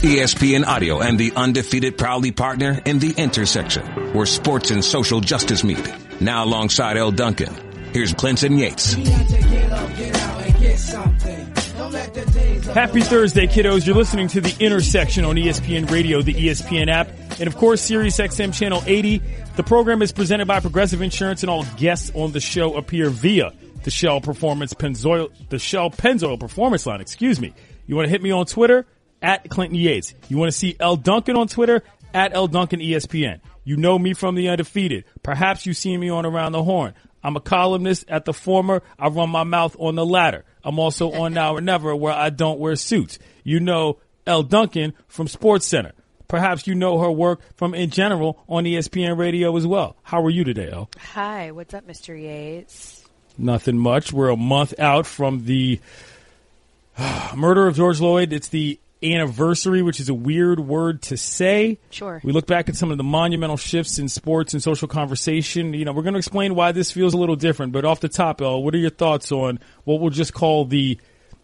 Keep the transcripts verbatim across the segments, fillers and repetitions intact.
E S P N Audio and The Undefeated proudly partner in The Intersection, where sports and social justice meet. Now alongside El Duncan, here's Clinton Yates. Happy Thursday, kiddos. You're listening to The Intersection on E S P N Radio, the E S P N app, and of course, Sirius X M Channel eighty. The program is presented by Progressive Insurance, and all guests on the show appear via the Shell Performance Pennzoil, the Shell Pennzoil Performance Line, excuse me. You want to hit me on Twitter? At Clinton Yates. You want to see El Duncan on Twitter? At El Duncan E S P N. You know me from The Undefeated. Perhaps you've seen me on Around the Horn. I'm a columnist at the former. I run my mouth on the latter. I'm also on Now or Never, where I don't wear suits. You know El Duncan from Sports Center. Perhaps you know her work from In General on E S P N Radio as well. How are you today, El? Hi, what's up, Mister Yates? Nothing much. We're a month out from the uh, murder of George Floyd. It's the anniversary, which is a weird word to say. Sure. We look back at some of the monumental shifts in sports and social conversation. You know, we're going to explain why this feels a little different. But off the top, El, what are your thoughts on what we'll just call the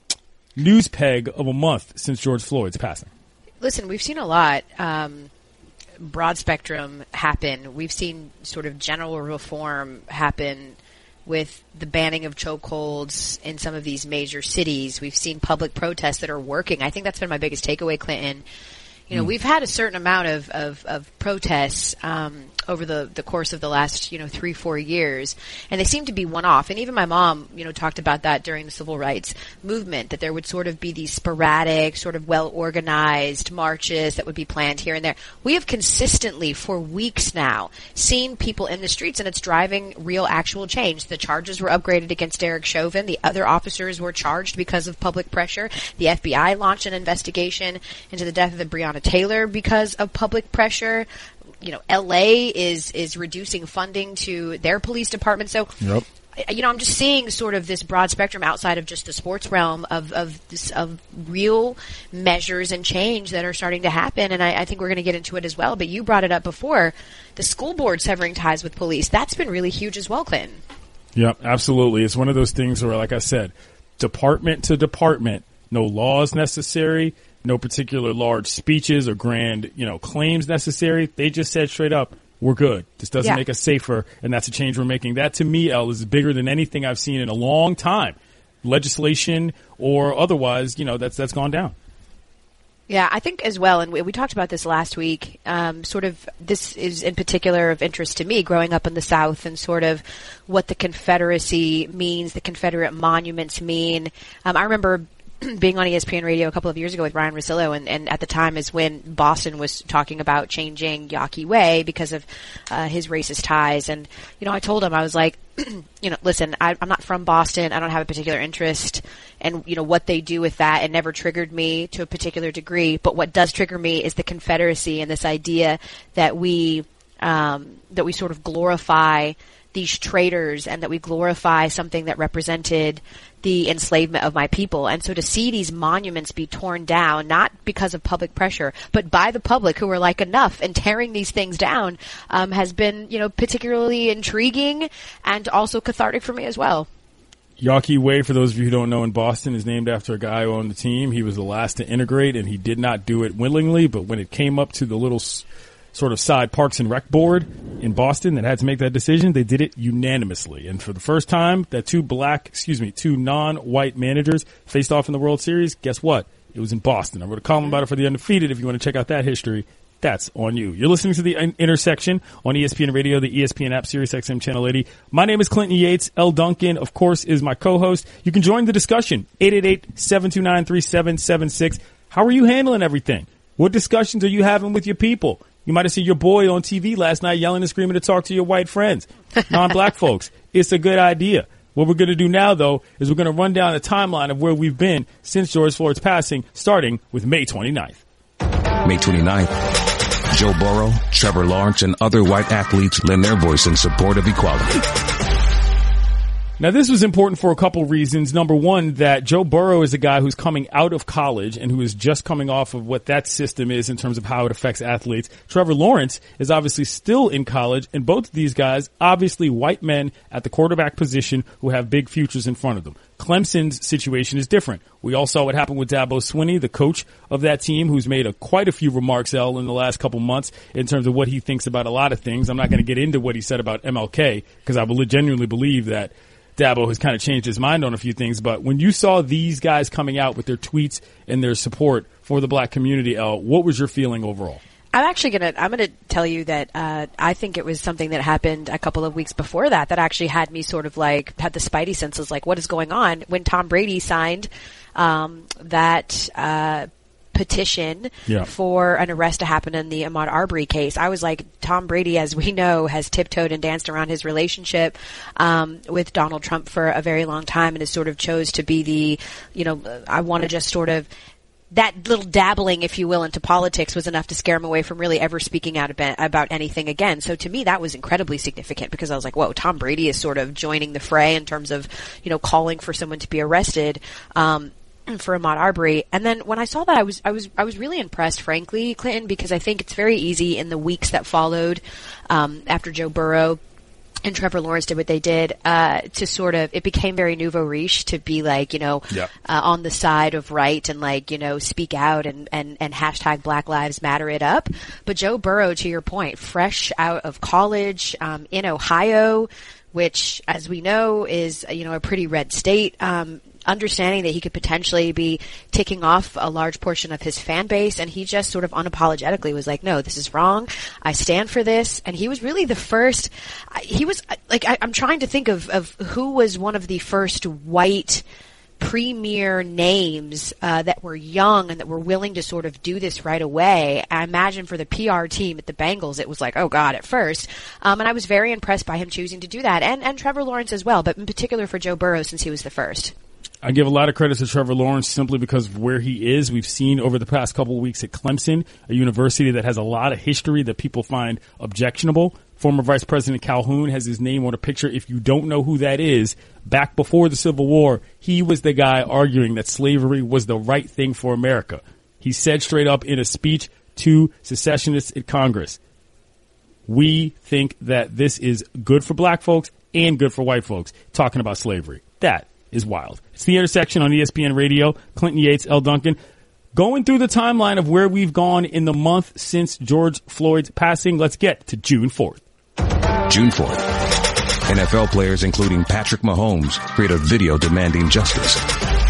news peg of a month since George Floyd's passing? Listen, we've seen a lot. Um, broad spectrum happen. We've seen sort of general reform happen with the banning of chokeholds in some of these major cities. We've seen public protests that are working. I think that's been my biggest takeaway, Clinton. You know, mm. we've had a certain amount of, of, of protests um, over the, the course of the last, you know, three, four years, and they seem to be one-off. And even my mom, you know, talked about that during the civil rights movement, that there would sort of be these sporadic, sort of well-organized marches that would be planned here and there. We have consistently, for weeks now, seen people in the streets, and it's driving real, actual change. The charges were upgraded against Derek Chauvin. The other officers were charged because of public pressure. The F B I launched an investigation into the death of the Breonna Taylor because of public pressure. You know, L A is is reducing funding to their police department. So, yep. you know, I'm just seeing sort of this broad spectrum outside of just the sports realm of of this, of real measures and change that are starting to happen. And I, I think we're going to get into it as well. But you brought it up before, the school board severing ties with police. That's been really huge as well, Clinton. Yep, absolutely. It's one of those things where, like I said, department to department, no laws necessary. No particular large speeches or grand, you know, claims necessary. They just said straight up, we're good. This doesn't yeah. make us safer, and that's a change we're making. That, to me, El, is bigger than anything I've seen in a long time. Legislation or otherwise, you know, that's that's gone down. Yeah, I think as well, and we, we talked about this last week, um, sort of this is in particular of interest to me growing up in the South and sort of what the Confederacy means, the Confederate monuments mean. Um, I remember being on E S P N Radio a couple of years ago with Ryan Russillo, and, and at the time is when Boston was talking about changing Yawkey Way because of uh, his racist ties. And, you know, I told him, I was like, you know, listen, I, I'm not from Boston. I don't have a particular interest in, you know, what they do with that. It never triggered me to a particular degree. But what does trigger me is the Confederacy and this idea that we, um, that we sort of glorify these traitors and that we glorify something that represented the enslavement of my people. And so to see these monuments be torn down, not because of public pressure, but by the public who were like, enough, and tearing these things down, um, has been, you know, particularly intriguing and also cathartic for me as well. Yawkey Way, for those of you who don't know, in Boston, is named after a guy on the team. He was the last to integrate, and he did not do it willingly, but when it came up to the little s- sort of side Parks and Rec board in Boston that had to make that decision, they did it unanimously. And for the first time that two black, excuse me, two non-white managers faced off in the World Series, guess what? It was in Boston. I wrote a column about it for The Undefeated. If you want to check out that history, that's on you. You're listening to The Intersection on E S P N Radio, the E S P N app, Sirius X M Channel eighty. My name is Clinton Yates. El Duncan, of course, is my co-host. You can join the discussion, eight eight eight, seven two nine, three seven seven six. How are you handling everything? What discussions are you having with your people? You might have seen your boy on T V last night yelling and screaming to talk to your white friends, non-black folks. It's a good idea. What we're going to do now, though, is we're going to run down a timeline of where we've been since George Floyd's passing, starting with May twenty-ninth. May twenty-ninth, Joe Burrow, Trevor Lawrence, and other white athletes lend their voice in support of equality. Now, this was important for a couple reasons. Number one, that Joe Burrow is a guy who's coming out of college and who is just coming off of what that system is in terms of how it affects athletes. Trevor Lawrence is obviously still in college, and both of these guys, obviously white men at the quarterback position who have big futures in front of them. Clemson's situation is different. We all saw what happened with Dabo Swinney, the coach of that team, who's made a, quite a few remarks, El, in the last couple months in terms of what he thinks about a lot of things. I'm not going to get into what he said about M L K because I genuinely believe that Dabo has kind of changed his mind on a few things. But when you saw these guys coming out with their tweets and their support for the black community, El, what was your feeling overall? I'm actually gonna I'm gonna tell you that uh I think it was something that happened a couple of weeks before that that actually had me sort of like had the spidey senses like, what is going on? When Tom Brady signed um that uh petition yeah. for an arrest to happen in the Ahmaud Arbery case, I was like, Tom Brady, as we know, has tiptoed and danced around his relationship um with Donald Trump for a very long time and has sort of chose to be the, you know, I want to just sort of that little dabbling, if you will, into politics was enough to scare him away from really ever speaking out about anything again. So to me, that was incredibly significant because I was like, whoa, Tom Brady is sort of joining the fray in terms of, you know, calling for someone to be arrested, um, for Ahmaud Arbery. And then when I saw that, I was, I was, I was really impressed, frankly, Clinton, because I think it's very easy in the weeks that followed, um, after Joe Burrow and Trevor Lawrence did what they did, uh, to sort of, it became very nouveau riche to be like, you know, yeah. uh, on the side of right and like, you know, speak out and, and, and hashtag Black Lives Matter it up. But Joe Burrow, to your point, fresh out of college, um, in Ohio, which, as we know, is, you know, a pretty red state, um, understanding that he could potentially be ticking off a large portion of his fan base, and he just sort of unapologetically was like, no, this is wrong. I stand for this. And he was really the first, he was, like, I, I'm trying to think of, of who was one of the first white premier names uh, that were young and that were willing to sort of do this right away. I imagine for the P R team at the Bengals, it was like, oh God, at first. Um, and I was very impressed by him choosing to do that, and, and Trevor Lawrence as well, but in particular for Joe Burrow since he was the first. I give a lot of credit to Trevor Lawrence simply because of where he is. We've seen over the past couple of weeks at Clemson, a university that has a lot of history that people find objectionable. Former Vice President Calhoun has his name on a picture. If you don't know who that is, back before the Civil War, he was the guy arguing that slavery was the right thing for America. He said straight up in a speech to secessionists at Congress, we think that this is good for black folks and good for white folks, talking about slavery. That is wild. It's The Intersection on E S P N Radio. Clinton Yates, El Duncan. Going through the timeline of where we've gone in the month since George Floyd's passing, let's get to June fourth. June fourth. N F L players, including Patrick Mahomes, create a video demanding justice.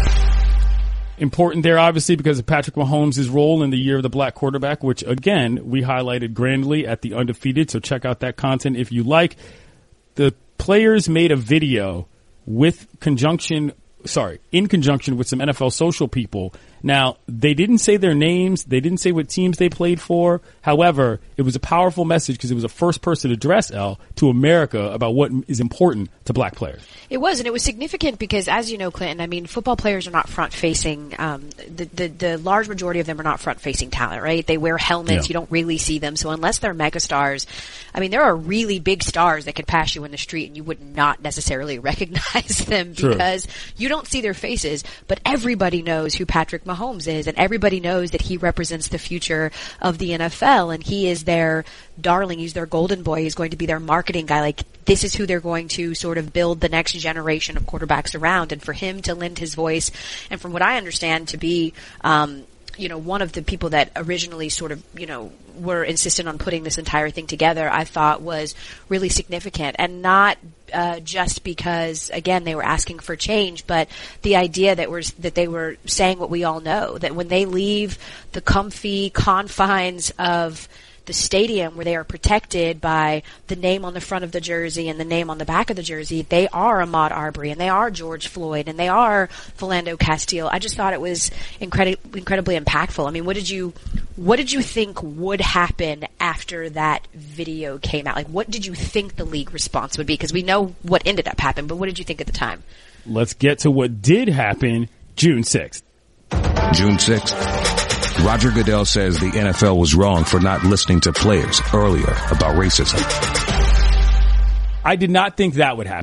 Important there, obviously, because of Patrick Mahomes' role in the Year of the Black Quarterback, which, again, we highlighted grandly at The Undefeated, so check out that content if you like. The players made a video with conjunction, sorry, in conjunction with some N F L social people. Now, they didn't say their names. They didn't say what teams they played for. However, it was a powerful message because it was a first-person address, L, to America about what is important to black players. It was, and it was significant because, as you know, Clinton, I mean, football players are not front-facing. Um, the, the, the large majority of them are not front-facing talent, right? They wear helmets. Yeah. You don't really see them. So unless they're megastars, I mean, there are really big stars that could pass you in the street and you would not necessarily recognize them True. Because you don't see their faces. But everybody knows who Patrick Mahomes is, and everybody knows that he represents the future of the N F L, and he is their darling. He's their golden boy. He's going to be their marketing guy. Like, this is who they're going to sort of build the next generation of quarterbacks around. And for him to lend his voice, and from what I understand, to be, um, you know, one of the people that originally sort of, you know, were insistent on putting this entire thing together, I thought was really significant. And not uh, just because, again, they were asking for change, but the idea that was that they were saying what we all know, that when they leave the comfy confines of the stadium where they are protected by the name on the front of the jersey and the name on the back of the jersey, they are Ahmaud Arbery and they are George Floyd and they are Philando Castile. I just thought it was incredi- incredibly impactful. I mean, what did you, what did you think would happen after that video came out? Like, what did you think the league response would be? Because we know what ended up happening, but what did you think at the time? Let's get to what did happen June sixth. June sixth. Roger Goodell says the N F L was wrong for not listening to players earlier about racism. I did not think that would happen.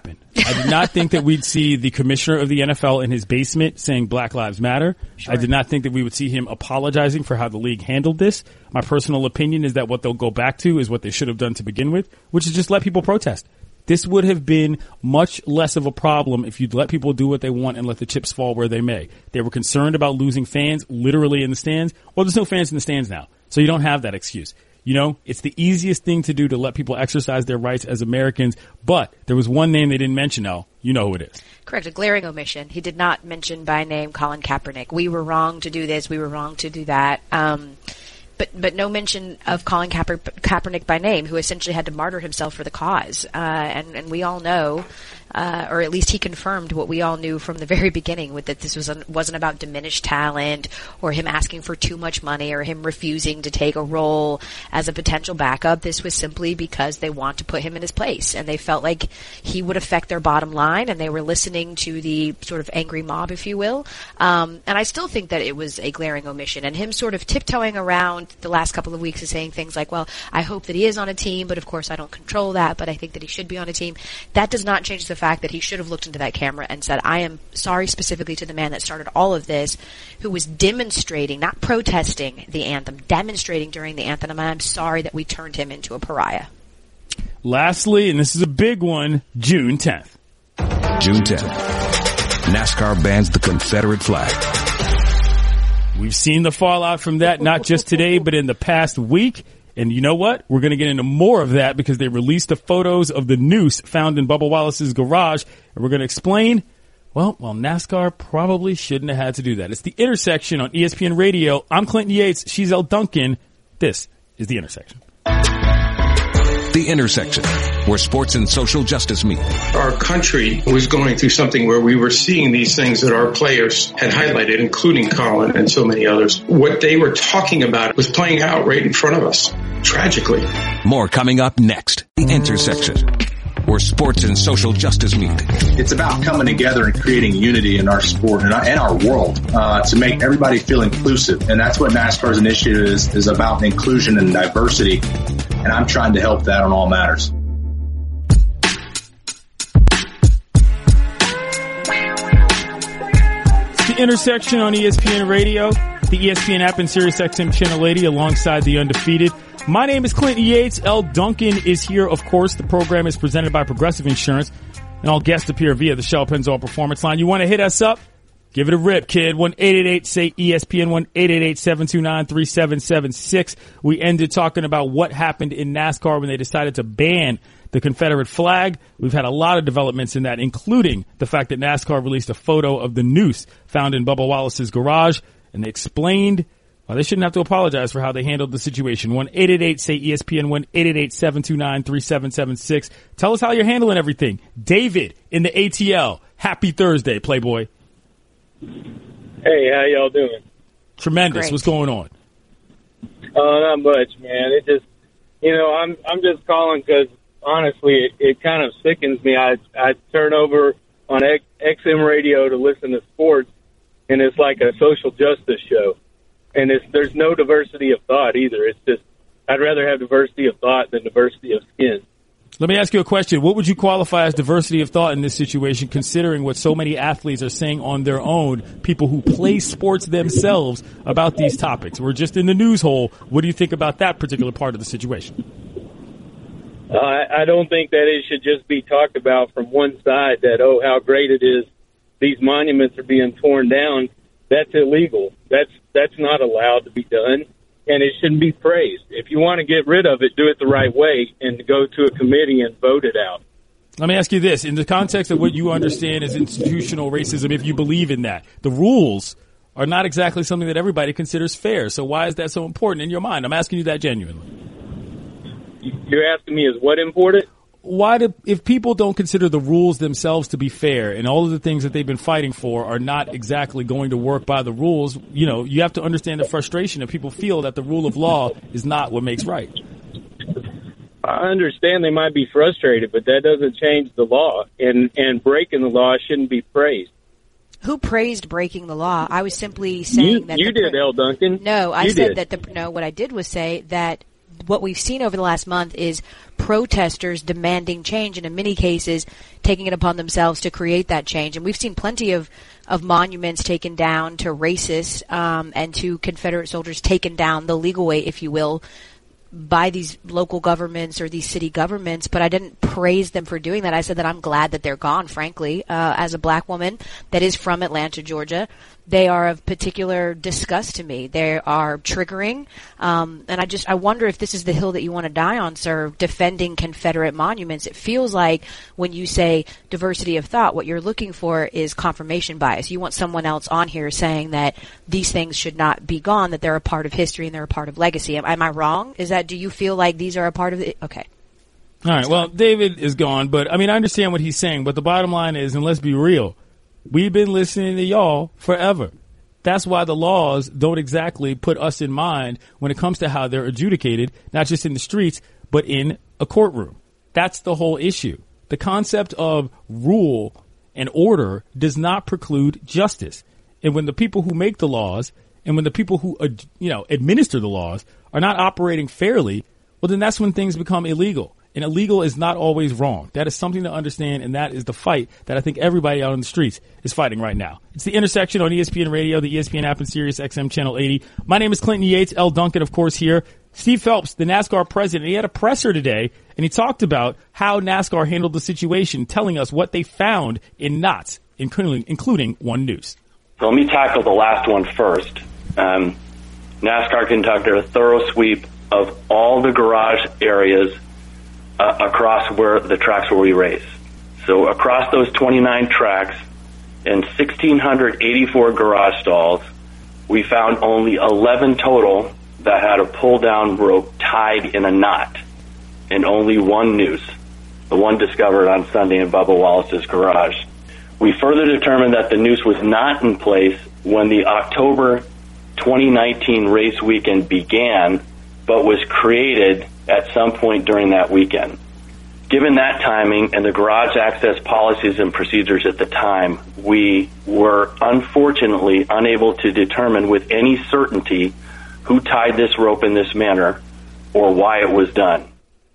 I did not think that we'd see the commissioner of the N F L in his basement saying Black Lives Matter. Sure. I did not think that we would see him apologizing for how the league handled this. My personal opinion is that what they'll go back to is what they should have done to begin with, which is just let people protest. This would have been much less of a problem if you'd let people do what they want and let the chips fall where they may. They were concerned about losing fans literally in the stands. Well, there's no fans in the stands now, so you don't have that excuse. You know, it's the easiest thing to do to let people exercise their rights as Americans. But there was one name they didn't mention, Elle. You know who it is. Correct. A glaring omission. He did not mention by name Colin Kaepernick. We were wrong to do this. We were wrong to do that. Um, but but no mention of Colin Kaeper, Kaepernick by name, who essentially had to martyr himself for the cause. Uh, and, and we all know, uh, or at least he confirmed what we all knew from the very beginning, with that this was an, wasn't about diminished talent or him asking for too much money or him refusing to take a role as a potential backup. This was simply because they want to put him in his place, and they felt like he would affect their bottom line, and they were listening to the sort of angry mob, if you will. Um, and I still think that it was a glaring omission, and him sort of tiptoeing around the last couple of weeks and saying things like, well, I hope that he is on a team, but of course I don't control that, but I think that he should be on a team. That does not change the fact that he should have looked into that camera and said, I am sorry specifically to the man that started all of this, who was demonstrating, not protesting the anthem, demonstrating during the anthem, and I'm sorry that we turned him into a pariah. Lastly, and this is a big one, June tenth. June tenth. NASCAR bans the Confederate flag. We've seen the fallout from that, not just today, but in the past week. And you know what? We're going to get into more of that because they released the photos of the noose found in Bubba Wallace's garage. And we're going to explain, well, well, NASCAR probably shouldn't have had to do that. It's The Intersection on E S P N Radio. I'm Clinton Yates. She's Elle Duncan. This is The Intersection. The Intersection, where sports and social justice meet. Our country was going through something where we were seeing these things that our players had highlighted, including Colin and so many others. What they were talking about was playing out right in front of us, tragically. More coming up next. The Intersection, where sports and social justice meet. It's about coming together and creating unity in our sport and our, and our world uh, to make everybody feel inclusive. And that's what NASCAR's initiative is, is about, inclusion and diversity. And I'm trying to help that on all matters. It's The Intersection on E S P N Radio, the E S P N app, and SiriusXM Channel eighty alongside the Undefeated. My name is Clinton Yates. Elle Duncan is here, of course. The program is presented by Progressive Insurance, and all guests appear via the Shell Pennzoil Performance Line. You want to hit us up? Give it a rip, kid. one eight eight eight say E S P N, one eight eight eight seven two nine three seven seven six. We ended talking about what happened in NASCAR when they decided to ban the Confederate flag. We've had a lot of developments in that, including the fact that NASCAR released a photo of the noose found in Bubba Wallace's garage, and they explained well, they shouldn't have to apologize for how they handled the situation. one eight eight eight say E S P N, one eight eight eight seven two nine three seven seven six. Tell us how you're handling everything. David in the A T L. Happy Thursday, Playboy. Hey, how y'all doing? Tremendous. Great. What's going on? Uh, not much, man. It just, you know, I'm I'm just calling because honestly, it, it kind of sickens me. I I turn over on X M radio to listen to sports, and it's like a social justice show, and it's there's no diversity of thought either. It's just I'd rather have diversity of thought than diversity of skin. Let me ask you a question. What would you qualify as diversity of thought in this situation, considering what so many athletes are saying on their own, people who play sports themselves, about these topics? We're just in the news hole. What do you think about that particular part of the situation? Uh, I, I don't think that it should just be talked about from one side that, oh, how great it is these monuments are being torn down. That's illegal. That's that's not allowed to be done. And it shouldn't be praised. If you want to get rid of it, do it the right way and go to a committee and vote it out. Let me ask you this. In the context of what you understand as institutional racism, if you believe in that, the rules are not exactly something that everybody considers fair. So why is that so important in your mind? I'm asking you that genuinely. You're asking me is what important? Why do, if people don't consider the rules themselves to be fair and all of the things that they've been fighting for are not exactly going to work by the rules, you know, you have to understand the frustration that people feel that the rule of law is not what makes right. I understand they might be frustrated, but that doesn't change the law, and, and breaking the law shouldn't be praised. Who praised breaking the law? I was simply saying you, that you the, did, Elle Duncan. No, I you said did. that the no. What I did was say that what we've seen over the last month is protesters demanding change, and in many cases taking it upon themselves to create that change. And we've seen plenty of, of monuments taken down to racists um, and to Confederate soldiers taken down the legal way, if you will, by these local governments or these city governments, but I didn't praise them for doing that. I said that I'm glad that they're gone, frankly. Uh, as a black woman that is from Atlanta, Georgia, they are of particular disgust to me. They are triggering, um, and I just I wonder if this is the hill that you want to die on, sir, defending Confederate monuments. It feels like when you say diversity of thought, what you're looking for is confirmation bias. You want someone else on here saying that these things should not be gone, that they're a part of history and they're a part of legacy. Am, am I wrong? Is that, do you feel like these are a part of it? Okay. All right. Well, David is gone, but I mean, I understand what he's saying, but the bottom line is, and let's be real, we've been listening to y'all forever. That's why the laws don't exactly put us in mind when it comes to how they're adjudicated, not just in the streets, but in a courtroom. That's the whole issue. The concept of rule and order does not preclude justice. And when the people who make the laws and when the people who, uh, you know, administer the laws are not operating fairly, well, then that's when things become illegal. And illegal is not always wrong. That is something to understand, and that is the fight that I think everybody out on the streets is fighting right now. It's The Intersection on E S P N Radio, the E S P N app, and Sirius X M Channel eighty. My name is Clinton Yates. L. Duncan, of course, here. Steve Phelps, the NASCAR president, he had a presser today, and he talked about how NASCAR handled the situation, telling us what they found in knots, including, including one noose. So let me tackle the last one first. Um, NASCAR conducted a thorough sweep of all the garage areas uh, across where the tracks where we race. So across those twenty-nine tracks and one thousand six hundred eighty-four garage stalls, we found only eleven total that had a pull-down rope tied in a knot, and only one noose, the one discovered on Sunday in Bubba Wallace's garage. We further determined that the noose was not in place when the October twenty nineteen race weekend began, but was created at some point during that weekend. Given that timing and the garage access policies and procedures at the time, we were unfortunately unable to determine with any certainty who tied this rope in this manner or why it was done.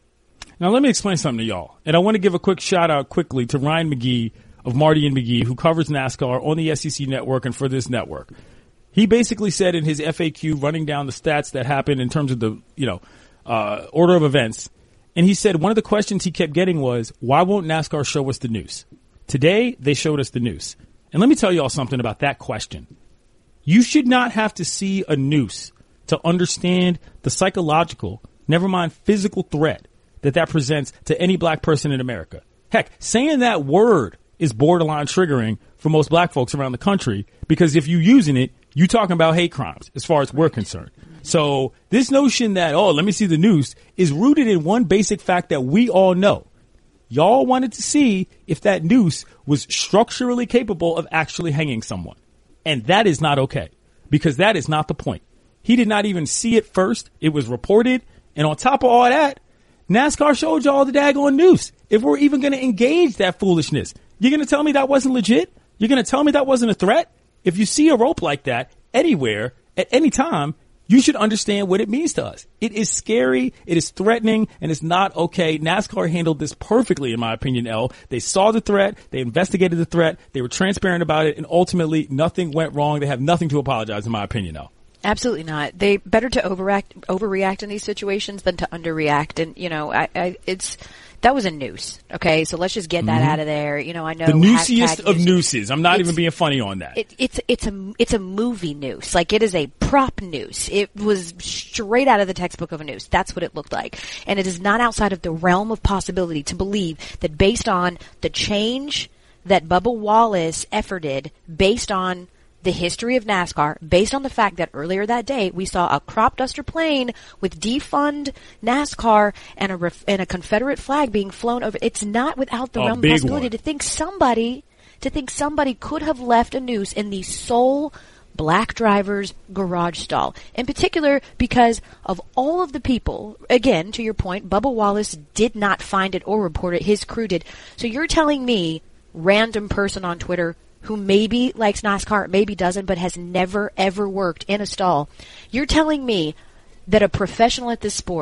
Now, let me explain something to y'all. And I want to give a quick shout out quickly to Ryan McGee of Marty and McGee, who covers NASCAR on the S E C network and for this network. He basically said in his F A Q, running down the stats that happened in terms of the, you know, uh, order of events. And he said one of the questions he kept getting was, why won't NASCAR show us the noose? Today, they showed us the noose. And let me tell y'all something about that question. You should not have to see a noose to understand the psychological, never mind physical threat that that presents to any black person in America. Heck, saying that word is borderline triggering for most black folks around the country, because if you're using it, you're talking about hate crimes as far as we're concerned. So this notion that, oh, let me see the noose is rooted in one basic fact that we all know. Y'all wanted to see if that noose was structurally capable of actually hanging someone. And that is not okay, because that is not the point. He did not even see it first. It was reported. And on top of all that, NASCAR showed y'all the daggone noose. If we're even going to engage that foolishness, you're going to tell me that wasn't legit? You're going to tell me that wasn't a threat? If you see a rope like that anywhere at any time, you should understand what it means to us. It is scary, it is threatening, and it's not okay. NASCAR handled this perfectly, in my opinion, L. They saw the threat, they investigated the threat, they were transparent about it, and ultimately nothing went wrong. They have nothing to apologize, in my opinion, L. Absolutely not. They better to overact, overreact in these situations than to underreact. And, you know, I, I, it's, that was a noose. Okay. So let's just get that mm-hmm. out of there. You know, I know the noosiest of nooses. I'm not it's, even being funny on that. It, it's, it's a, it's a movie noose. Like, it is a prop noose. It was straight out of the textbook of a noose. That's what it looked like. And it is not outside of the realm of possibility to believe that based on the change that Bubba Wallace efforted, based on the history of NASCAR, based on the fact that earlier that day we saw a crop duster plane with defund NASCAR and a ref- and a Confederate flag being flown over. It's not without the a realm of possibility one. to think somebody to think somebody could have left a noose in the sole black driver's garage stall. In particular, because of all of the people, again, to your point, Bubba Wallace did not find it or report it. His crew did. So you're telling me, random person on Twitter who maybe likes NASCAR, maybe doesn't, but has never, ever worked in a stall. You're telling me that a professional at this sport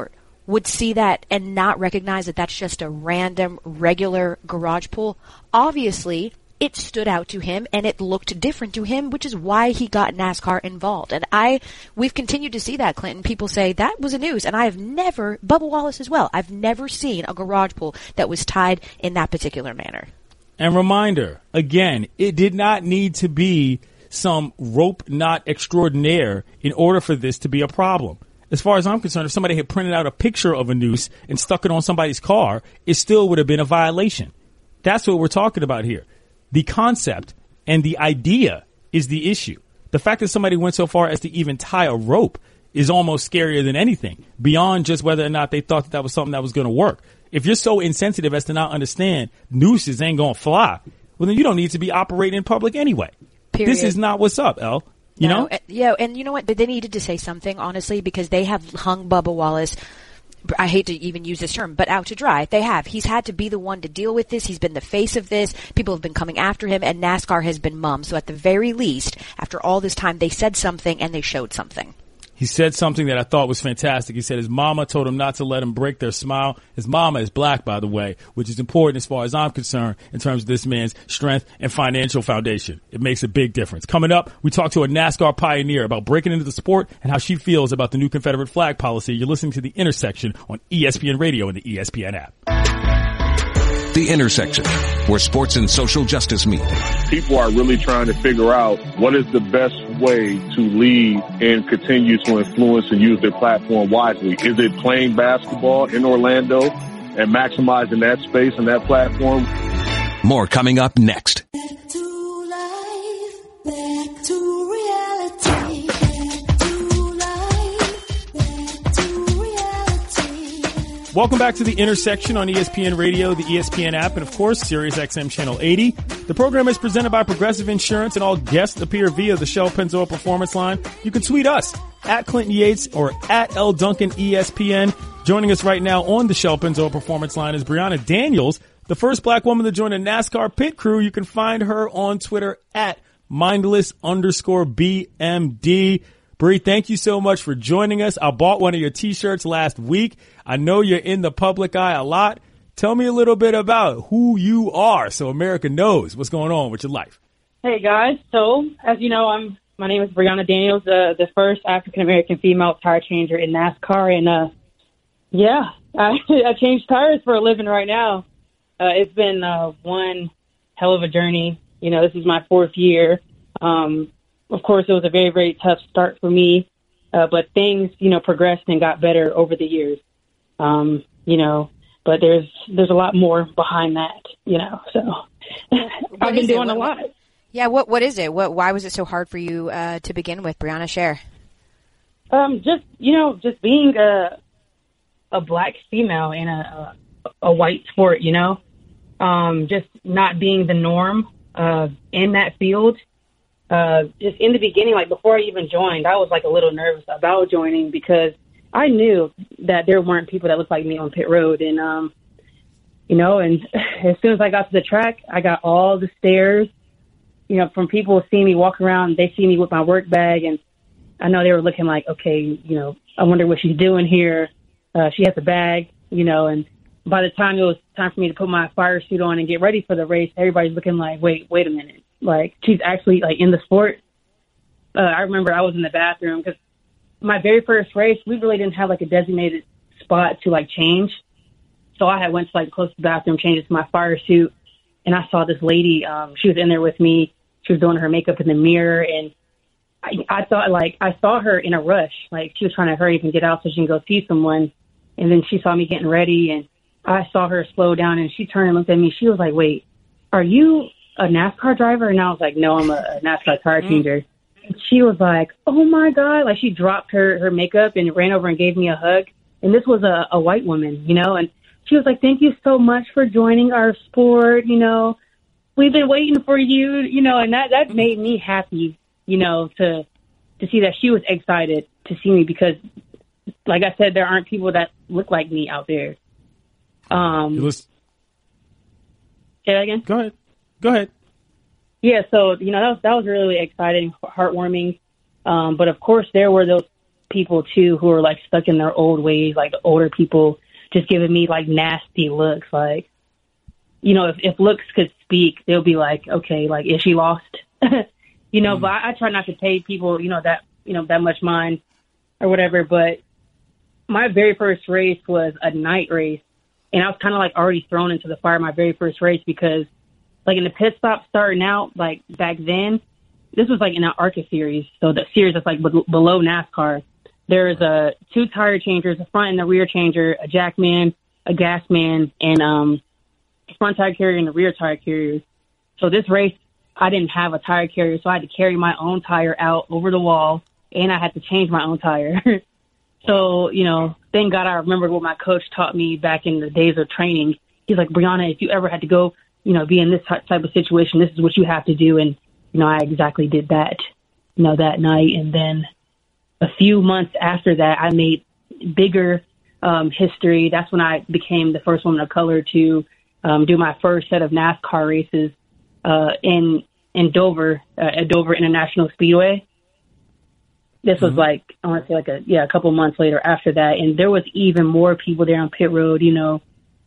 would see that and not recognize that that's just a random, regular garage pull. Obviously, it stood out to him and it looked different to him, which is why he got NASCAR involved. And I, we've continued to see that, Clinton. People say that was a news, and I have never, Bubba Wallace as well, I've never seen a garage pull that was tied in that particular manner. And reminder, again, it did not need to be some rope knot extraordinaire in order for this to be a problem. As far as I'm concerned, if somebody had printed out a picture of a noose and stuck it on somebody's car, it still would have been a violation. That's what we're talking about here. The concept and the idea is the issue. The fact that somebody went so far as to even tie a rope is almost scarier than anything, beyond just whether or not they thought that that was something that was going to work. If you're so insensitive as to not understand nooses ain't going to fly, well, then you don't need to be operating in public anyway. Period. This is not what's up, El. You no, know? Uh, yeah, and you know what? But they needed to say something, honestly, because they have hung Bubba Wallace, I hate to even use this term, but out to dry. They have. He's had to be the one to deal with this. He's been the face of this. People have been coming after him, and NASCAR has been mum. So at the very least, after all this time, they said something and they showed something. He said something that I thought was fantastic. He said his mama told him not to let him break their smile. His mama is black, by the way, which is important as far as I'm concerned in terms of this man's strength and financial foundation. It makes a big difference. Coming up, we talk to a NASCAR pioneer about breaking into the sport and how she feels about the new Confederate flag policy. You're listening to The Intersection on E S P N Radio and the E S P N app. The Intersection, where sports and social justice meet. People are really trying to figure out what is the best way to lead and continue to influence and use their platform wisely. Is it playing basketball in Orlando and maximizing that space and that platform? More coming up next. Back to life, back to reality, back to life, back to reality. Welcome back to The Intersection on E S P N Radio, the E S P N app, and of course, Sirius X M Channel eighty. The program is presented by Progressive Insurance, and all guests appear via the Shell Pennzoil Performance Line. You can tweet us at Clinton Yates or at L Duncan E S P N. Joining us right now on the Shell Pennzoil Performance Line is Brianna Daniels, the first black woman to join a NASCAR pit crew. You can find her on Twitter at mindless underscore B M D. Bree, thank you so much for joining us. I bought one of your T-shirts last week. I know you're in the public eye a lot. Tell me a little bit about who you are so America knows what's going on with your life. Hey, guys. So, as you know, I'm my name is Brianna Daniels, uh, the first African-American female tire changer in NASCAR. And, uh, yeah, I, I change tires for a living right now. Uh, it's been uh, one hell of a journey. You know, this is my fourth year. Um Of course, it was a very, very tough start for me, uh, but things, you know, progressed and got better over the years, um, you know, but there's there's a lot more behind that, you know, so I've been doing what, a lot. Yeah, what what is it? What Why was it so hard for you uh, to begin with, Brianna? Share. Um, just, you know, just being a, a black female in a, a, a white sport, you know, um, just not being the norm uh, in that field. Uh, just in the beginning, like before I even joined, I was like a little nervous about joining because I knew that there weren't people that looked like me on pit road. And, um, you know, and as soon as I got to the track, I got all the stares, you know, from people seeing me walk around. They see me with my work bag, and I know they were looking like, okay, you know, I wonder what she's doing here. Uh, she has a bag, you know, and by the time it was time for me to put my fire suit on and get ready for the race, everybody's looking like, wait, wait a minute. Like, she's actually, like, in the sport. Uh, I remember I was in the bathroom because my very first race, we really didn't have, like, a designated spot to, like, change. So I had went to, like, close to the bathroom, changed into my fire suit, and I saw this lady. Um, she was in there with me. She was doing her makeup in the mirror, and I, I thought, like, I saw her in a rush. Like, she was trying to hurry up and get out so she can go see someone. And then she saw me getting ready, and I saw her slow down, and she turned and looked at me. She was like, wait, are you a NASCAR driver? And I was like, no, I'm a NASCAR tire changer. And she was like, oh my God. Like, she dropped her, her makeup and ran over and gave me a hug. And this was a, a white woman, you know, and she was like, thank you so much for joining our sport. You know, we've been waiting for you, you know, and that, that made me happy, you know, to, to see that she was excited to see me because, like I said, there aren't people that look like me out there. Um, was- say that again? Go ahead. Go ahead. Yeah, so, you know, that was, that was really exciting, heartwarming. Um, but, of course, there were those people too who are like stuck in their old ways, like the older people just giving me like nasty looks. Like, you know, if, if looks could speak, they'll be like, okay, like, is she lost? you know, mm. but I, I try not to pay people, you know, that, you know, that much mind or whatever. But my very first race was a night race, and I was kind of like already thrown into the fire my very first race because like in the pit stop starting out, like back then, this was like in an ARCA series. So the series is like b- below NASCAR. There's a two tire changers, a front and a rear changer, a jack man, a gas man, and um, a front tire carrier and a rear tire carrier. So this race, I didn't have a tire carrier, so I had to carry my own tire out over the wall, and I had to change my own tire. So, you know, thank God I remembered what my coach taught me back in the days of training. He's like, Brianna, if you ever had to go, you know, be in this type of situation, this is what you have to do. And, you know, I exactly did that, you know, that night. And then a few months after that, I made bigger um, history. That's when I became the first woman of color to um, do my first set of NASCAR races uh, in in Dover, uh, at Dover International Speedway. This was mm-hmm. like, I want to say like a, yeah, a couple months later after that. And there was even more people there on pit road. You know,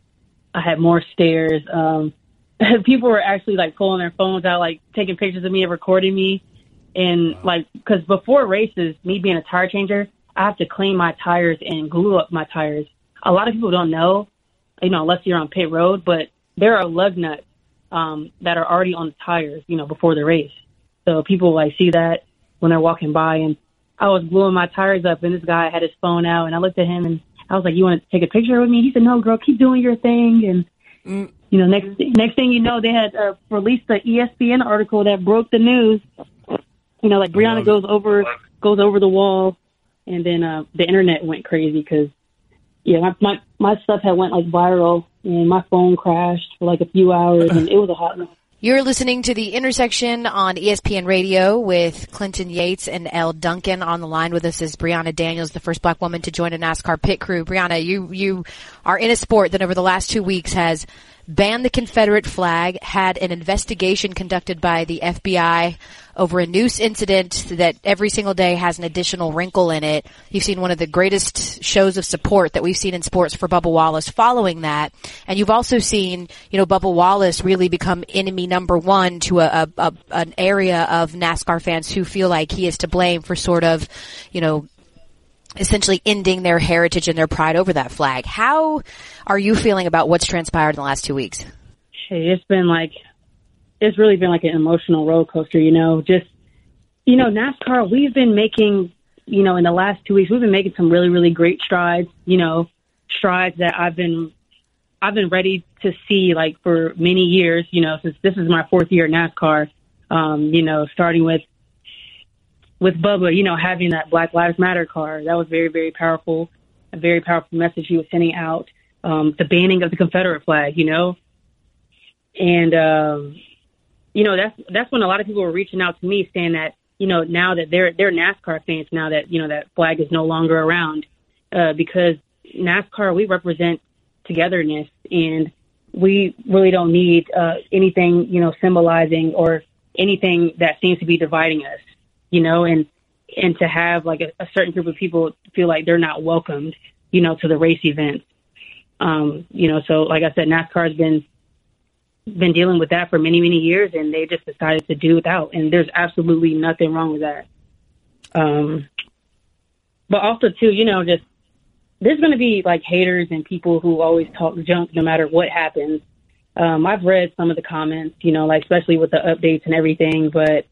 I had more stairs. Um, people were actually like pulling their phones out, like taking pictures of me and recording me. And like, cause before races, me being a tire changer, I have to clean my tires and glue up my tires. A lot of people don't know, you know, unless you're on pit road, but there are lug nuts um, that are already on the tires, you know, before the race. So people like see that when they're walking by. And I was gluing my tires up, and this guy had his phone out, and I looked at him, and I was like, you want to take a picture with me? He said, no, girl, keep doing your thing. And, mm. you know, next next thing you know, they had uh, released the E S P N article that broke the news. You know, like Brianna goes over goes over the wall, and then uh, the internet went crazy because, yeah, my, my my stuff had went like viral, and my phone crashed for like a few hours, and it was a hot mess. You're listening to The Intersection on E S P N Radio with Clinton Yates and Elle Duncan. On the line with us is Brianna Daniels, the first black woman to join a NASCAR pit crew. Brianna, you, you are in a sport that over the last two weeks has banned the Confederate flag, had an investigation conducted by the F B I over a noose incident that every single day has an additional wrinkle in it. You've seen one of the greatest shows of support that we've seen in sports for Bubba Wallace following that. And you've also seen, you know, Bubba Wallace really become enemy number one to a, a, a an area of NASCAR fans who feel like he is to blame for sort of, you know, essentially ending their heritage and their pride over that flag. How are you feeling about what's transpired in the last two weeks? Hey, it's been like, it's really been like an emotional roller coaster, you know, just, you know, NASCAR, we've been making, you know, in the last two weeks, we've been making some really, really great strides, you know, strides that I've been, I've been ready to see like for many years, you know, since this is my fourth year at NASCAR, um, you know, starting with, with Bubba, you know, having that Black Lives Matter car. That was very, very powerful, a very powerful message he was sending out. Um, the banning of the Confederate flag, you know. And, um, you know, that's that's when a lot of people were reaching out to me saying that, you know, now that they're, they're NASCAR fans now that, you know, that flag is no longer around uh, because NASCAR, we represent togetherness, and we really don't need uh, anything, you know, symbolizing or anything that seems to be dividing us. You know, and and to have like a, a certain group of people feel like they're not welcomed, you know, to the race events. Um, you know, so like I said, NASCAR has been been dealing with that for many, many years, and they just decided to do without. And there's absolutely nothing wrong with that. Um, but also, too, you know, just there's going to be like haters and people who always talk junk no matter what happens. Um, I've read some of the comments, you know, like especially with the updates and everything, but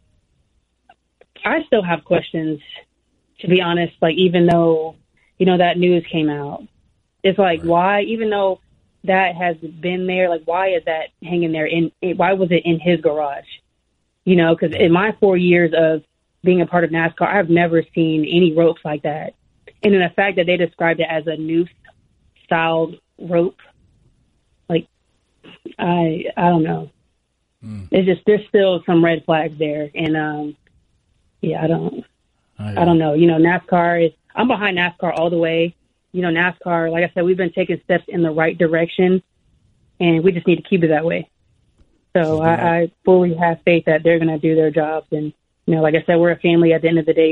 I still have questions, to be honest, like, even though, you know, that news came out. It's like, right. Why, even though that has been there, like, why is that hanging there? In, why was it in his garage? You know, because in my four years of being a part of NASCAR, I've never seen any ropes like that. And then the fact that they described it as a noose-style rope, like, I I don't know. Mm. It's just, there's still some red flags there. And, um, Yeah, I don't, I, I don't know. You know, NASCAR is, I'm behind NASCAR all the way. You know, NASCAR, like I said, we've been taking steps in the right direction, and we just need to keep it that way. So I, I fully have faith that they're going to do their jobs. And, you know, like I said, we're a family at the end of the day, and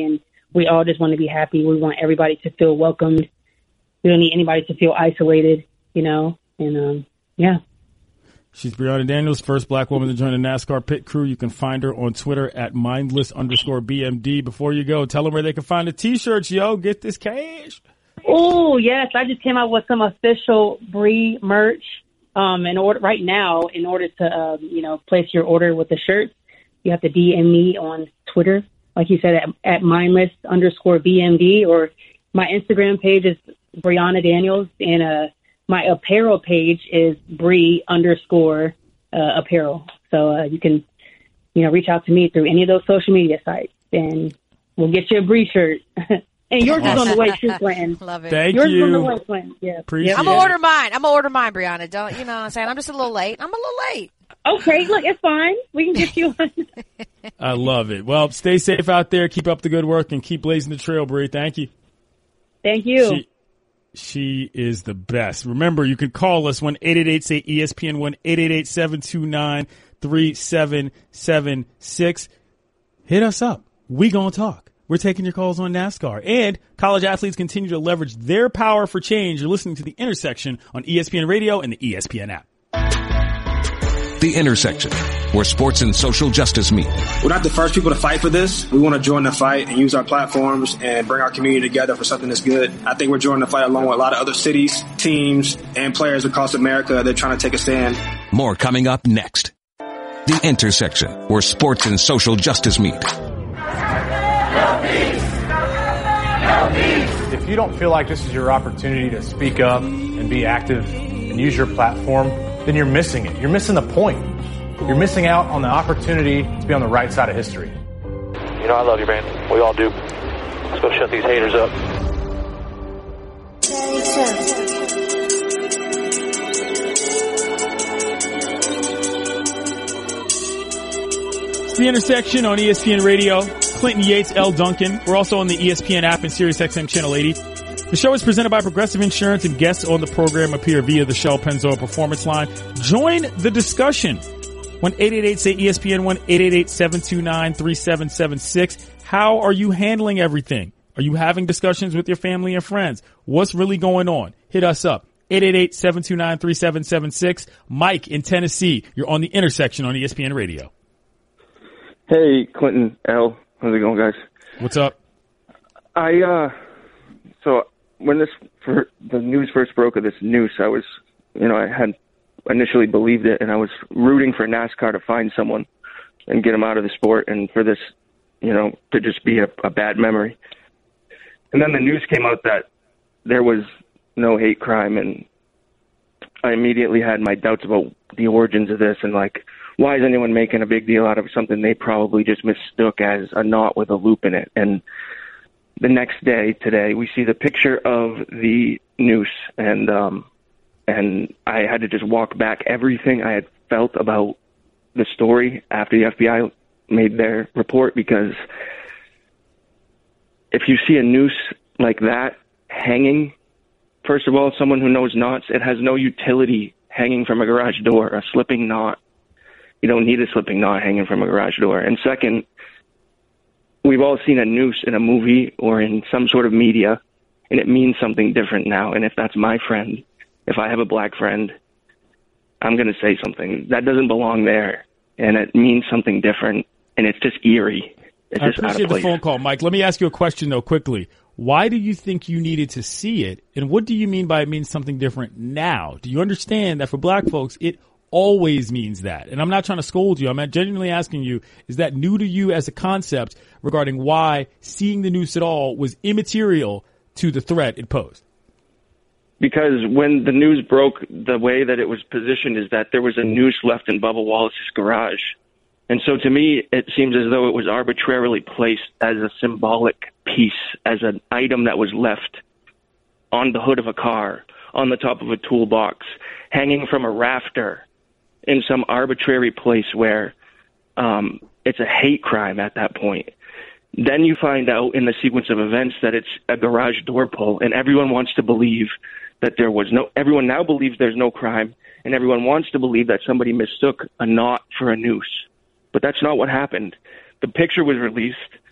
we all just want to be happy. We want everybody to feel welcomed. We don't need anybody to feel isolated, you know, and um, yeah. She's Brianna Daniels, first black woman to join the NASCAR pit crew. You can find her on Twitter at mindless underscore B M D. Before you go, tell them where they can find the T-shirts, yo. Get this cash. Oh, yes. I just came out with some official Bree merch. Um, in order right now, in order to, um, you know, place your order with the shirts, you have to D M me on Twitter, like you said, at, at mindless underscore B M D, or my Instagram page is Brianna Daniels, and uh, my apparel page is Bree underscore uh, apparel. So uh, you can, you know, reach out to me through any of those social media sites, and we'll get you a Bree shirt. And yours awesome. is on the way too, Clinton. Love it. Thank yours you. Yours is on the way, Clinton. Yeah. Appreciate I'm going to order mine. I'm going to order mine, Brianna. Don't, you know what I'm saying? I'm just a little late. I'm a little late. Okay, look, it's fine. We can get you one. I love it. Well, stay safe out there. Keep up the good work and keep blazing the trail, Bree. Thank you. Thank you. She, she is the best. Remember, you can call us one eight eight eight say E S P N, one eight eight eight seven two nine three seven seven six. Hit us up. We gonna talk. We're taking your calls on NASCAR. And college athletes continue to leverage their power for change. You're listening to The Intersection on E S P N Radio and the E S P N app. The Intersection, where sports and social justice meet. We're not the first people to fight for this. We want to join the fight and use our platforms and bring our community together for something that's good. I think we're joining the fight along with a lot of other cities, teams, and players across America. They're trying to take a stand. More coming up next. The Intersection, where sports and social justice meet. If you don't feel like this is your opportunity to speak up and be active and use your platform, then you're missing it. You're missing the point. You're missing out on the opportunity to be on the right side of history. You know I love you, man. We all do. Let's go shut these haters up. It's The Intersection on E S P N Radio. Clinton Yates, L. Duncan. We're also on the E S P N app and Sirius X M Channel eighty. The show is presented by Progressive Insurance, and guests on the program appear via the Shell Pennzoil Performance Line. Join the discussion. one eight eight eight say E S P N, one eight eight eight seven two nine three seven seven six. How are you handling everything? Are you having discussions with your family and friends? What's really going on? Hit us up. eight eight eight seven two nine three seven seven six. Mike in Tennessee, you're on The Intersection on E S P N Radio. Hey, Clinton, L. How's it going, guys? What's up? I, uh, so when this, for the news first broke of this noose, I was, you know, I had initially believed it, and I was rooting for NASCAR to find someone and get them out of the sport, and for this, you know, to just be a, a bad memory. And then the news came out that there was no hate crime, and I immediately had my doubts about the origins of this, and like, why is anyone making a big deal out of something they probably just mistook as a knot with a loop in it? And the next day, today, we see the picture of the noose, and um, and I had to just walk back everything I had felt about the story after the F B I made their report, because if you see a noose like that hanging, first of all, someone who knows knots, it has no utility hanging from a garage door, a slipping knot. You don't need a slipping knot hanging from a garage door. And second, we've all seen a noose in a movie or in some sort of media, and it means something different now. And if that's my friend, if I have a black friend, I'm going to say something. That doesn't belong there, and it means something different, and it's just eerie. It's I just out of appreciate place. the phone call, Mike. Let me ask you a question, though, quickly. Why do you think you needed to see it, and what do you mean by it means something different now? Do you understand that for black folks, it always means that? And I'm not trying to scold you. I'm genuinely asking you, is that new to you as a concept regarding why seeing the noose at all was immaterial to the threat it posed? Because when the news broke, the way that it was positioned is that there was a noose left in Bubba Wallace's garage. And so to me, it seems as though it was arbitrarily placed as a symbolic piece, as an item that was left on the hood of a car, on the top of a toolbox, hanging from a rafter in some arbitrary place where um, it's a hate crime at that point. Then you find out in the sequence of events that it's a garage door pull, and everyone wants to believe that there was no, everyone now believes there's no crime, and everyone wants to believe that somebody mistook a knot for a noose. But that's not what happened. The picture was released.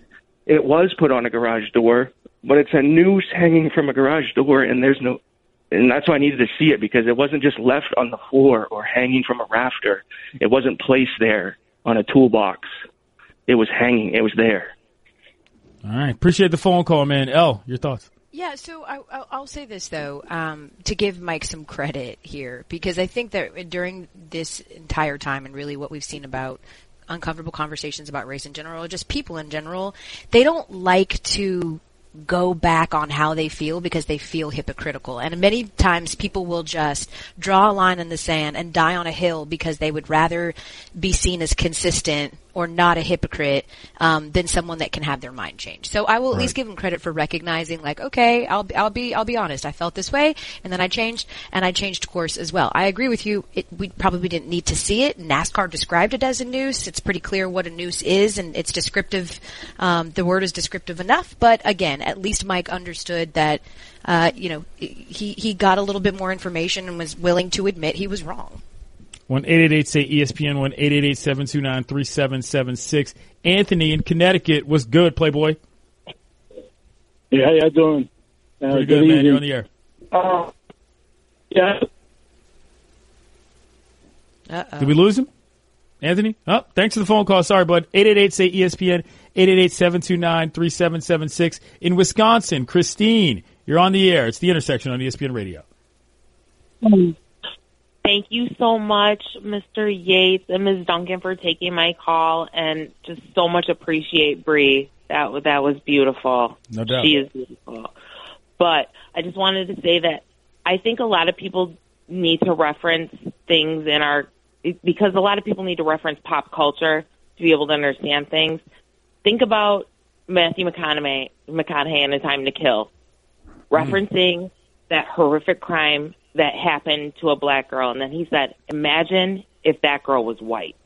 it was put on a garage door, but it's a noose hanging from a garage door, and there's no, and that's why I needed to see it, because it wasn't just left on the floor or hanging from a rafter. It wasn't placed there on a toolbox. It was hanging. It was there. All right. Appreciate the phone call, man. El, your thoughts? Yeah, so I, I'll say this, though, um, to give Mike some credit here, because I think that during this entire time and really what we've seen about uncomfortable conversations about race in general, or just people in general, they don't like to go back on how they feel because they feel hypocritical. And many times people will just draw a line in the sand and die on a hill because they would rather be seen as consistent or not a hypocrite um, than someone that can have their mind changed. So I will at Right. least give them credit for recognizing, like, okay, I'll I'll be I'll be honest. I felt this way, and then I changed, and I changed course as well. I agree with you. It, we probably didn't need to see it. NASCAR described it as a noose. It's pretty clear what a noose is, and it's descriptive. Um, the word is descriptive enough. But again, at least Mike understood that. Uh, you know, he he got a little bit more information and was willing to admit he was wrong. one eight eight eight say E S P N, one eight eight eight seven two nine three seven seven six. Anthony in Connecticut, what's good, Playboy? Yeah, how y'all doing? Uh, Pretty good, man. You're on the air. Uh, yeah. Uh-oh. Did we lose him? Anthony? Oh, thanks for the phone call. Sorry, bud. eight eight eight say E S P N, eight eight eight seven two nine three seven seven six. In Wisconsin, Christine, you're on the air. It's The Intersection on E S P N Radio. Thank you so much, Mister Yates and Miz Duncan, for taking my call, and just so much appreciate Bree. That wa- that was beautiful. No doubt. She is beautiful. But I just wanted to say that I think a lot of people need to reference things in our, because a lot of people need to reference pop culture to be able to understand things. Think about Matthew McConaughey, McConaughey in A Time to Kill, referencing that horrific crime that happened to a black girl. And then he said, imagine if that girl was white.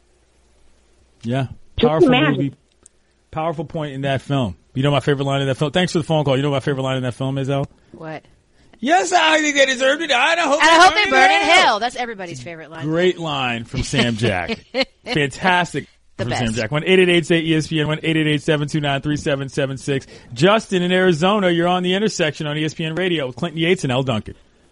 Yeah. Just Powerful imagine. movie. Powerful point in that film. You know my favorite line in that film? Thanks for the phone call. You know my favorite line in that film is, El? What? Yes, I think they deserve to die. And I hope, And I they, hope burn they burn in hell. hell. That's everybody's favorite line. Great line from Sam Jack. Fantastic The from best. Sam Jack. one eight eight eight say E S P N, one eight eight eight seven two nine three seven seven six. Justin in Arizona, you're on The Intersection on E S P N Radio with Clinton Yates and El Duncan.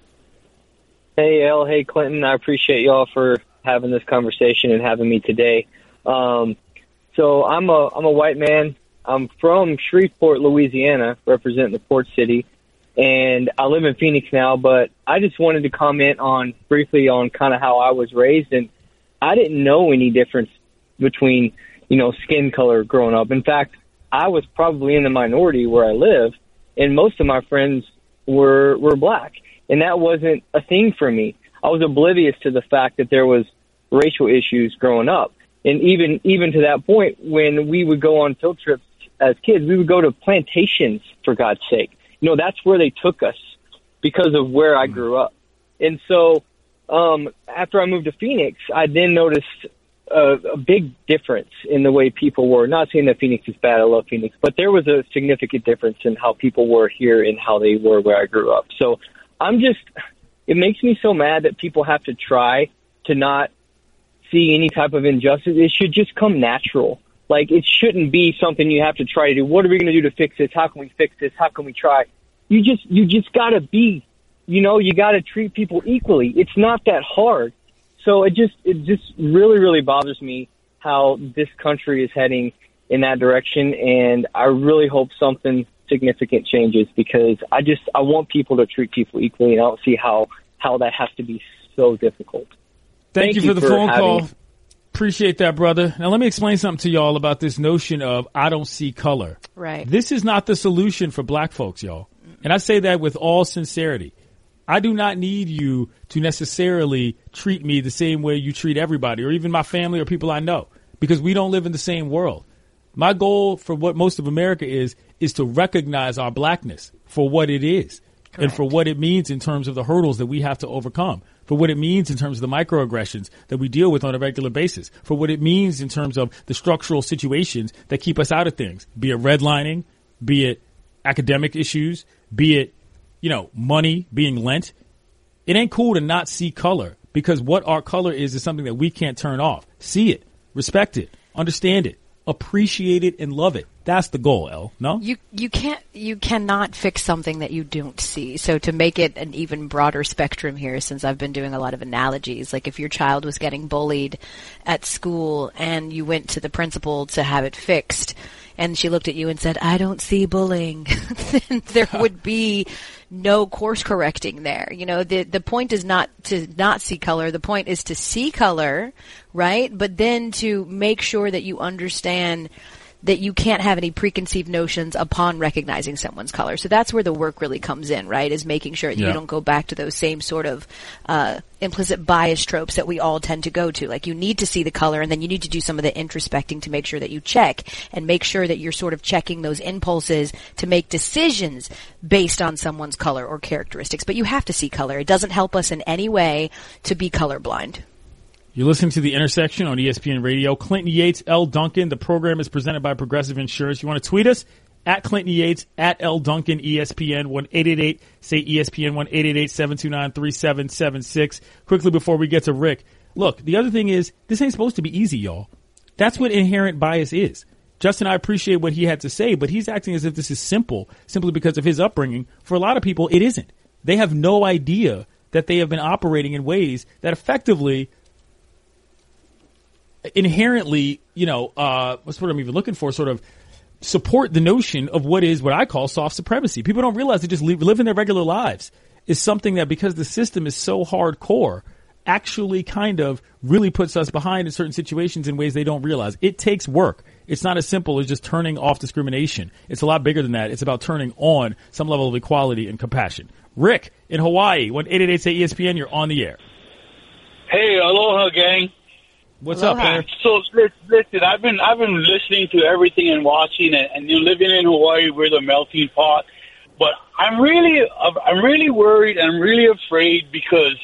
Hey, El. Hey, Clinton. I appreciate y'all for having this conversation and having me today. Um, so I'm a I'm a white man. I'm from Shreveport, Louisiana, representing the port city, and I live in Phoenix now. But I just wanted to comment on briefly on kind of how I was raised, and I didn't know any difference between you know skin color growing up. In fact, I was probably in the minority where I live, and most of my friends were were black. And that wasn't a thing for me. I was oblivious to the fact that there was racial issues growing up. And even even to that point, when we would go on field trips as kids, we would go to plantations, for God's sake. You know, that's where they took us because of where I grew up. And so um, after I moved to Phoenix, I then noticed a, a big difference in the way people were. Not saying that Phoenix is bad. I love Phoenix. But there was a significant difference in how people were here and how they were where I grew up. So I'm just, it makes me so mad that people have to try to not see any type of injustice. It should just come natural. Like, it shouldn't be something you have to try to do. What are we going to do to fix this? How can we fix this? How can we try? You just, you just got to be, you know, you got to treat people equally. It's not that hard. So it just, it just really, really bothers me how this country is heading in that direction. And I really hope something significant changes, because I just, I want people to treat people equally, and I don't see how, how that has to be so difficult. Thank, Thank you you for the for phone having call. me. Appreciate that, brother. Now, let me explain something to y'all about this notion of I don't see color. Right. This is not the solution for black folks, y'all. And I say that with all sincerity. I do not need you to necessarily treat me the same way you treat everybody, or even my family or people I know, because we don't live in the same world. My goal for what most of America is, is to recognize our blackness for what it is. Correct. And for what it means in terms of the hurdles that we have to overcome, for what it means in terms of the microaggressions that we deal with on a regular basis, for what it means in terms of the structural situations that keep us out of things, be it redlining, be it academic issues, be it, you know, money being lent. It ain't cool to not see color, because what our color is is something that we can't turn off. See it, respect it, understand it, appreciate it, and love it. That's the goal, El. No? You you can't you cannot fix something that you don't see. So to make it an even broader spectrum here, since I've been doing a lot of analogies, like if your child was getting bullied at school and you went to the principal to have it fixed, and she looked at you and said, "I don't see bullying," then there would be no course correcting there. You know, the the point is not to not see color. The point is to see color, right? But then to make sure that you understand that you can't have any preconceived notions upon recognizing someone's color. So that's where the work really comes in, right, is making sure that Yeah. you don't go back to those same sort of uh implicit bias tropes that we all tend to go to. Like, you need to see the color, and then you need to do some of the introspecting to make sure that you check and make sure that you're sort of checking those impulses to make decisions based on someone's color or characteristics. But you have to see color. It doesn't help us in any way to be colorblind. You're listening to The Intersection on E S P N Radio. Clinton Yates, L. Duncan. The program is presented by Progressive Insurance. You want to tweet us? At Clinton Yates, at L. Duncan, E S P N, one eight eight eight, say E S P N, one eight eight eight, seven two nine, three seven seven six. Quickly before we get to Rick. Look, the other thing is, this ain't supposed to be easy, y'all. That's what inherent bias is. Justin, I appreciate what he had to say, but he's acting as if this is simple, simply because of his upbringing. For a lot of people, it isn't. They have no idea that they have been operating in ways that effectively inherently, you know, uh, what's what I'm even looking for, sort of support the notion of what is what I call soft supremacy. People don't realize they just live, live in their regular lives is something that, because the system is so hardcore, actually kind of really puts us behind in certain situations in ways they don't realize. It takes work. It's not as simple as just turning off discrimination. It's a lot bigger than that. It's about turning on some level of equality and compassion. Rick in Hawaii, one eight eight eight, say E S P N, you're on the air. Hey, aloha, gang. What's Aloha. up, man? So listen, I've been I've been listening to everything and watching, and, and you know, living in Hawaii, we're the melting pot. But I'm really I'm really worried. I'm really afraid, because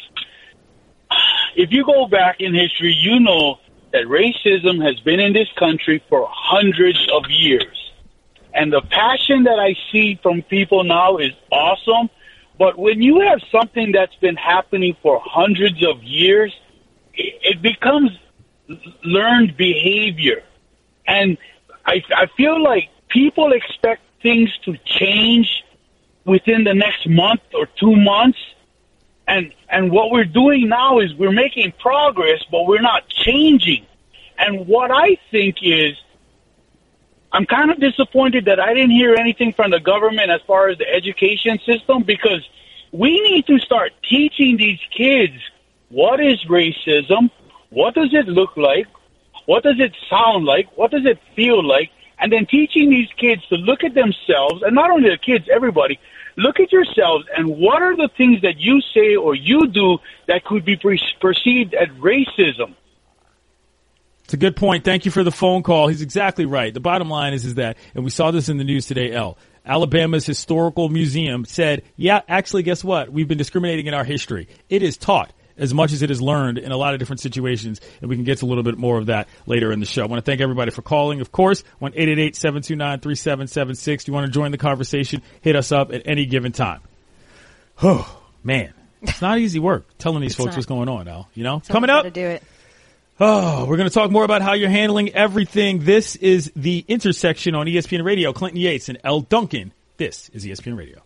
if you go back in history, you know that racism has been in this country for hundreds of years, and the passion that I see from people now is awesome. But when you have something that's been happening for hundreds of years, it, it becomes learned behavior. And I, I feel like people expect things to change within the next month or two months. And, and what we're doing now is we're making progress, but we're not changing. And what I think is, I'm kind of disappointed that I didn't hear anything from the government as far as the education system, because we need to start teaching these kids what is racism, what does it look like, what does it sound like, what does it feel like, and then teaching these kids to look at themselves, and not only the kids, everybody, look at yourselves, and what are the things that you say or you do that could be per- perceived as racism. It's a good point. Thank you for the phone call. He's exactly right. The bottom line is, is that, and we saw this in the news today, L, Alabama's Historical Museum said, yeah, actually, guess what? We've been discriminating in our history. It is taught as much as it is learned in a lot of different situations, and we can get to a little bit more of that later in the show. I want to thank everybody for calling. Of course, one eight eight eight, seven two nine, three seven seven six. Do you want to join the conversation? Hit us up at any given time. Oh, man. It's not easy work telling these It's folks not. what's going on, Al. You know? Someone's Coming up. gotta do it. Oh, we're going to talk more about how you're handling everything. This is The Intersection on E S P N Radio. Clinton Yates and L. Duncan. This is E S P N Radio.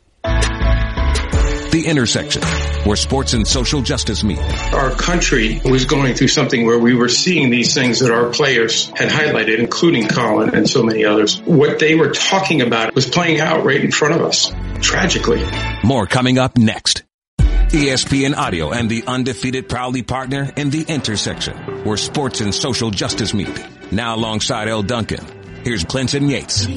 The Intersection, where sports and social justice meet. Our country was going through something where we were seeing these things that our players had highlighted, including Colin and so many others. What they were talking about was playing out right in front of us, tragically. More coming up next. E S P N Audio and the undefeated proudly partner in The Intersection, where sports and social justice meet. Now alongside L. Duncan, here's Clinton Yates.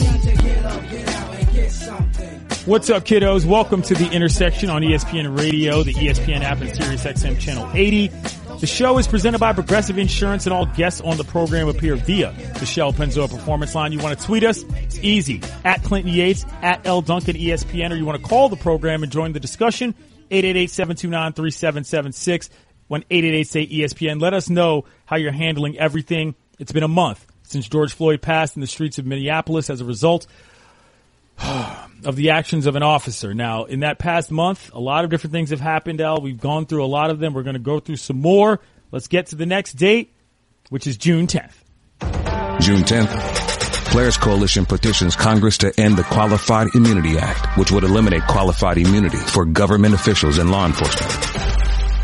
What's up, kiddos? Welcome to The Intersection on E S P N Radio, the E S P N app, and Sirius X M Channel eighty. The show is presented by Progressive Insurance, and all guests on the program appear via the Shell Pennzoil Performance Line. You want to tweet us? It's easy. At Clinton Yates, at L. Duncan E S P N, or you want to call the program and join the discussion? eight eight eight, seven two nine, three seven seven six, one eight eight eight, say E S P N. Let us know how you're handling everything. It's been a month since George Floyd passed in the streets of Minneapolis as a result of the actions of an officer. Now, in that past month, a lot of different things have happened, Al. We've gone through a lot of them. We're going to go through some more. Let's get to the next date, which is June tenth. June tenth. Players Coalition petitions Congress to end the Qualified Immunity Act, which would eliminate qualified immunity for government officials and law enforcement.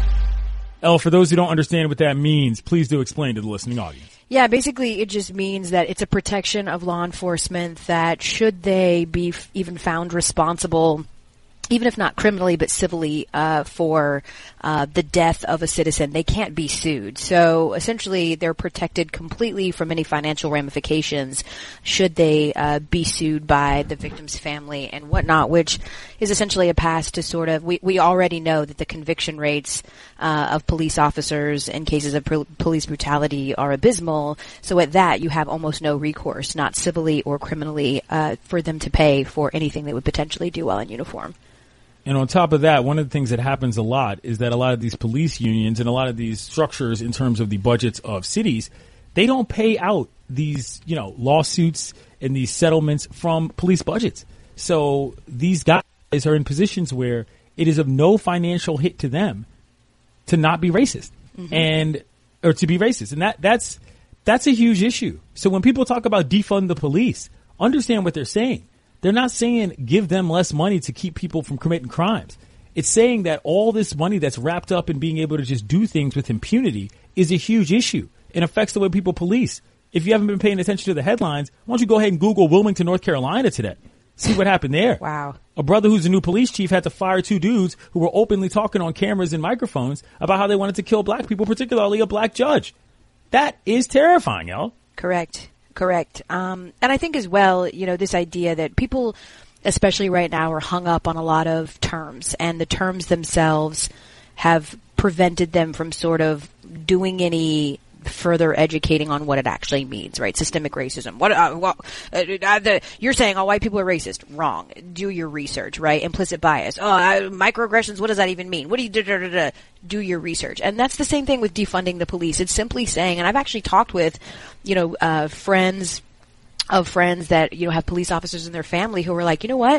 Elle, for those who don't understand what that means, please do explain to the listening audience. Yeah, basically it just means that it's a protection of law enforcement that should they be f- even found responsible, even if not criminally but civilly, uh, for uh, the death of a citizen, they can't be sued. So essentially they're protected completely from any financial ramifications should they uh, be sued by the victim's family and whatnot, which is essentially a pass to sort of, we, we already know that the conviction rates uh, of police officers in cases of pr- police brutality are abysmal. So at that, you have almost no recourse, not civilly or criminally, uh, for them to pay for anything they would potentially do while in uniform. And on top of that, one of the things that happens a lot is that a lot of these police unions and a lot of these structures in terms of the budgets of cities, they don't pay out these, you know, lawsuits and these settlements from police budgets. So these guys are in positions where it is of no financial hit to them to not be racist mm-hmm. and, or to be racist. And that, that's, that's a huge issue. So when people talk about defund the police, understand what they're saying. They're not saying give them less money to keep people from committing crimes. It's saying that all this money that's wrapped up in being able to just do things with impunity is a huge issue and affects the way people police. If you haven't been paying attention to the headlines, why don't you go ahead and Google Wilmington, North Carolina today? See what happened there. Wow. A brother who's a new police chief had to fire two dudes who were openly talking on cameras and microphones about how they wanted to kill black people, particularly a black judge. That is terrifying, y'all. Correct. Correct. Um, and I think as well, you know, this idea that people, especially right now, are hung up on a lot of terms, and the terms themselves have prevented them from sort of doing any further educating on what it actually means, right? Systemic racism. What, uh, what uh, uh, the, you're saying all white people are racist. Wrong. Do your research, right? Implicit bias. Oh, uh, microaggressions. What does that even mean? What do you do? Da, da, da, do your research. And that's the same thing with defunding the police. It's simply saying, and I've actually talked with, you know, uh, friends of friends that, you know, have police officers in their family who are like, you know what?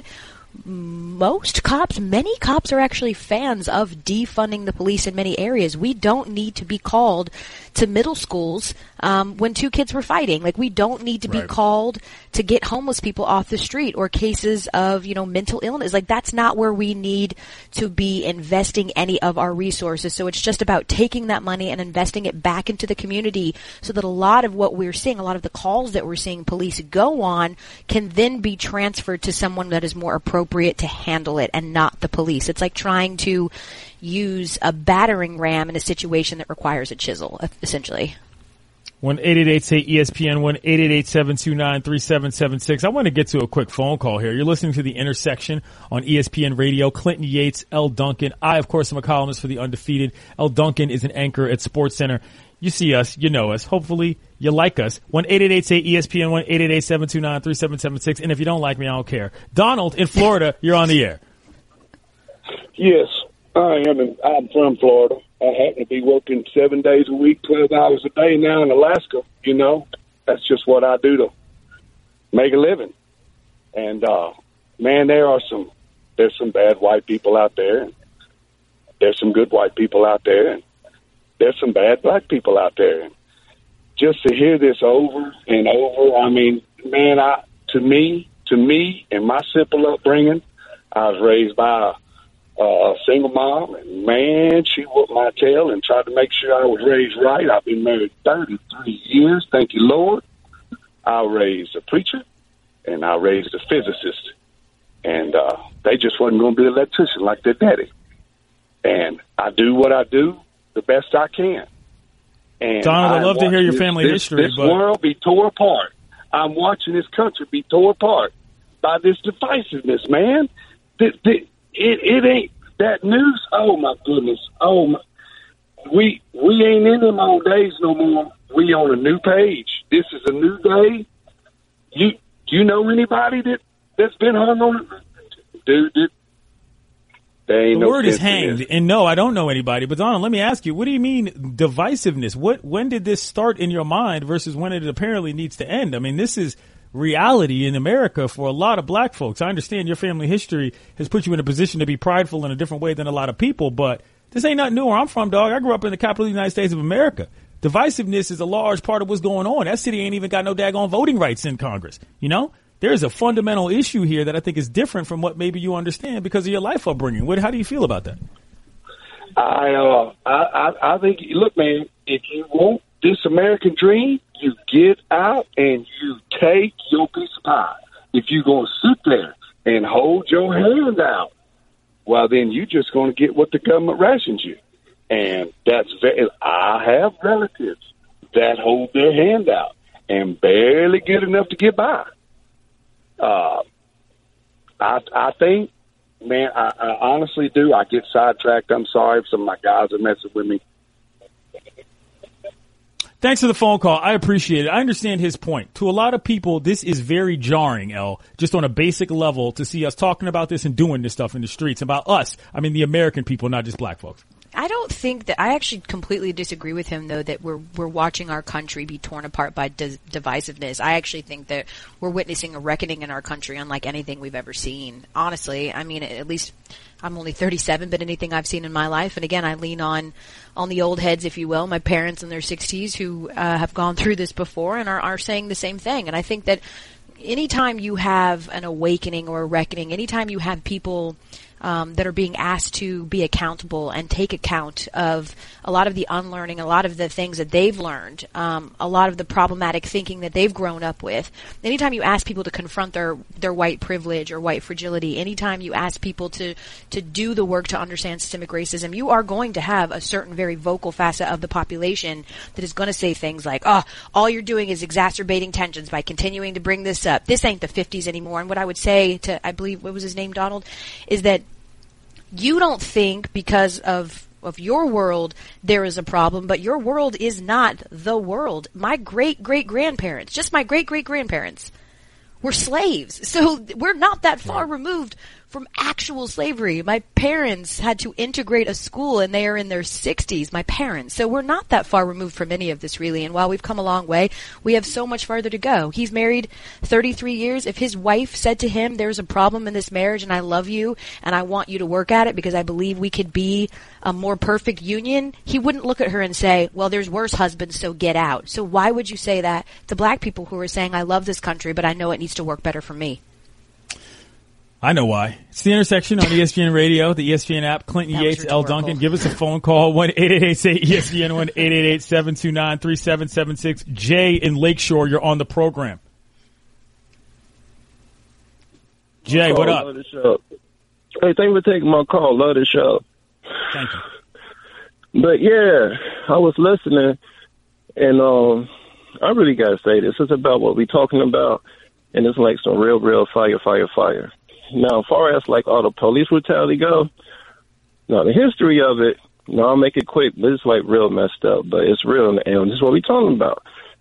Most cops, many cops are actually fans of defunding the police in many areas. We don't need to be called to middle schools um, when two kids were fighting. Like, we don't need to be right. called to get homeless people off the street or cases of, you know, mental illness. Like, that's not where we need to be investing any of our resources. So it's just about taking that money and investing it back into the community so that a lot of what we're seeing, a lot of the calls that we're seeing police go on can then be transferred to someone that is more appropriate to handle it and not the police. It's like trying to use a battering ram in a situation that requires a chisel, essentially. one eight eight eight say E S P N, one eight eight eight seven two nine three seven seven six. I want to get to a quick phone call here. You're listening to The Intersection on E S P N Radio. Clinton Yates, Elle Duncan. I, of course, am a columnist for The Undefeated. Elle Duncan is an anchor at SportsCenter. You see us, you know us. Hopefully you like us. one eight eight eight say E S P N, one eight eight eight seven two nine three seven seven six. And if you don't like me, I don't care. Donald in Florida, you're on the air. Yes, I am. In, I'm from Florida. I happen to be working seven days a week, twelve hours a day now in Alaska. You know, that's just what I do to make a living. And, uh, man, there are some, there's some bad white people out there. And there's some good white people out there. And there's some bad black people out there. And just to hear this over and over, I mean, man, I, to me, to me and my simple upbringing, I was raised by a, a single mom, and man, she whooped my tail and tried to make sure I was raised right. I've been married thirty-three years. Thank you, Lord. I raised a preacher and I raised a physicist, and uh, they just wasn't going to be an electrician like their daddy. And I do what I do the best I can. And Donald, I'd love to hear your this, family this, history. This but... world be tore apart. I'm watching this country be tore apart by this divisiveness, man. The, the, it, it ain't that news. Oh my goodness. Oh my. We we ain't in them old days no more. We on a new page. This is a new day. You you know anybody that that's been hung on? Dude, dude. There ain't the no word is hanged, and no, I don't know anybody. But Donald, let me ask you: what do you mean divisiveness? What when did this start in your mind versus when it apparently needs to end? I mean, this is reality in America for a lot of black folks. I understand your family history has put you in a position to be prideful in a different way than a lot of people, but this ain't nothing new where I'm from, dog. I grew up in the capital of the United States of America. divisiveness is a large part of what's going on. That city ain't even got no daggone voting rights in Congress. You know, there's a fundamental issue here that I think is different from what maybe you understand because of your life upbringing. What, how do you feel about that? I, uh, I, I, I think, look, man, if you want this American dream, you get out and you take your piece of pie. If you're going to sit there and hold your hand out, well, then you're just going to get what the government rations you. And that's very, I have relatives that hold their hand out and barely get enough to get by. Uh, I, I think, man, I, I honestly do. I get sidetracked. I'm sorry if some of my guys are messing with me. Thanks for the phone call. I appreciate it. I understand his point. To a lot of people, this is very jarring, L, just on a basic level to see us talking about this and doing this stuff in the streets about us. I mean, the American people, not just black folks. I don't think that I actually completely disagree with him, though, that we're we're watching our country be torn apart by dis- divisiveness. I actually think that we're witnessing a reckoning in our country unlike anything we've ever seen. Honestly, I mean, at least I'm only thirty-seven, but anything I've seen in my life, and again, I lean on on the old heads, if you will, my parents in their sixties who uh, have gone through this before and are, are saying the same thing. And I think that anytime you have an awakening or a reckoning, anytime you have people Um, that are being asked to be accountable and take account of a lot of the unlearning, a lot of the things that they've learned, um, a lot of the problematic thinking that they've grown up with. Anytime you ask people to confront their, their white privilege or white fragility, anytime you ask people to, to do the work to understand systemic racism, you are going to have a certain very vocal facet of the population that is going to say things like, oh, all you're doing is exacerbating tensions by continuing to bring this up. This ain't the fifties anymore. And what I would say to, I believe, what was his name, Donald, is that you don't think because of of your world there is a problem, but your world is not the world. My great-great-grandparents, just my great-great-grandparents, were slaves. So we're not that far removed from actual slavery. My parents had to integrate a school, and they are in their sixties, my parents. So we're not that far removed from any of this, really. And while we've come a long way, we have so much farther to go. He's married thirty-three years. If his wife said to him, there's a problem in this marriage, and I love you, and I want you to work at it because I believe we could be a more perfect union, he wouldn't look at her and say, well, there's worse husbands, so get out. So why would you say that to black people who are saying, I love this country, but I know it needs to work better for me? I know why. It's The Intersection on E S P N Radio, the E S P N app. Clinton That was Yates, L. Duncan. Give us a phone call, one eight eight eight say E S P N, one eight eight eight seven two nine three seven seven six. Jay in Lakeshore, you're on the program. Jay, what up? Love the show. Hey, thank you for taking my call. Love the show. Thank you. But yeah, I was listening, and um, I really gotta say this. It's about what we're talking about, and it's like some real, real fire, fire, fire. Now, as far as like all the police brutality go, now the history of it, you know, I'll make it quick, but it's like real messed up, but it's real, and this is what we're talking about.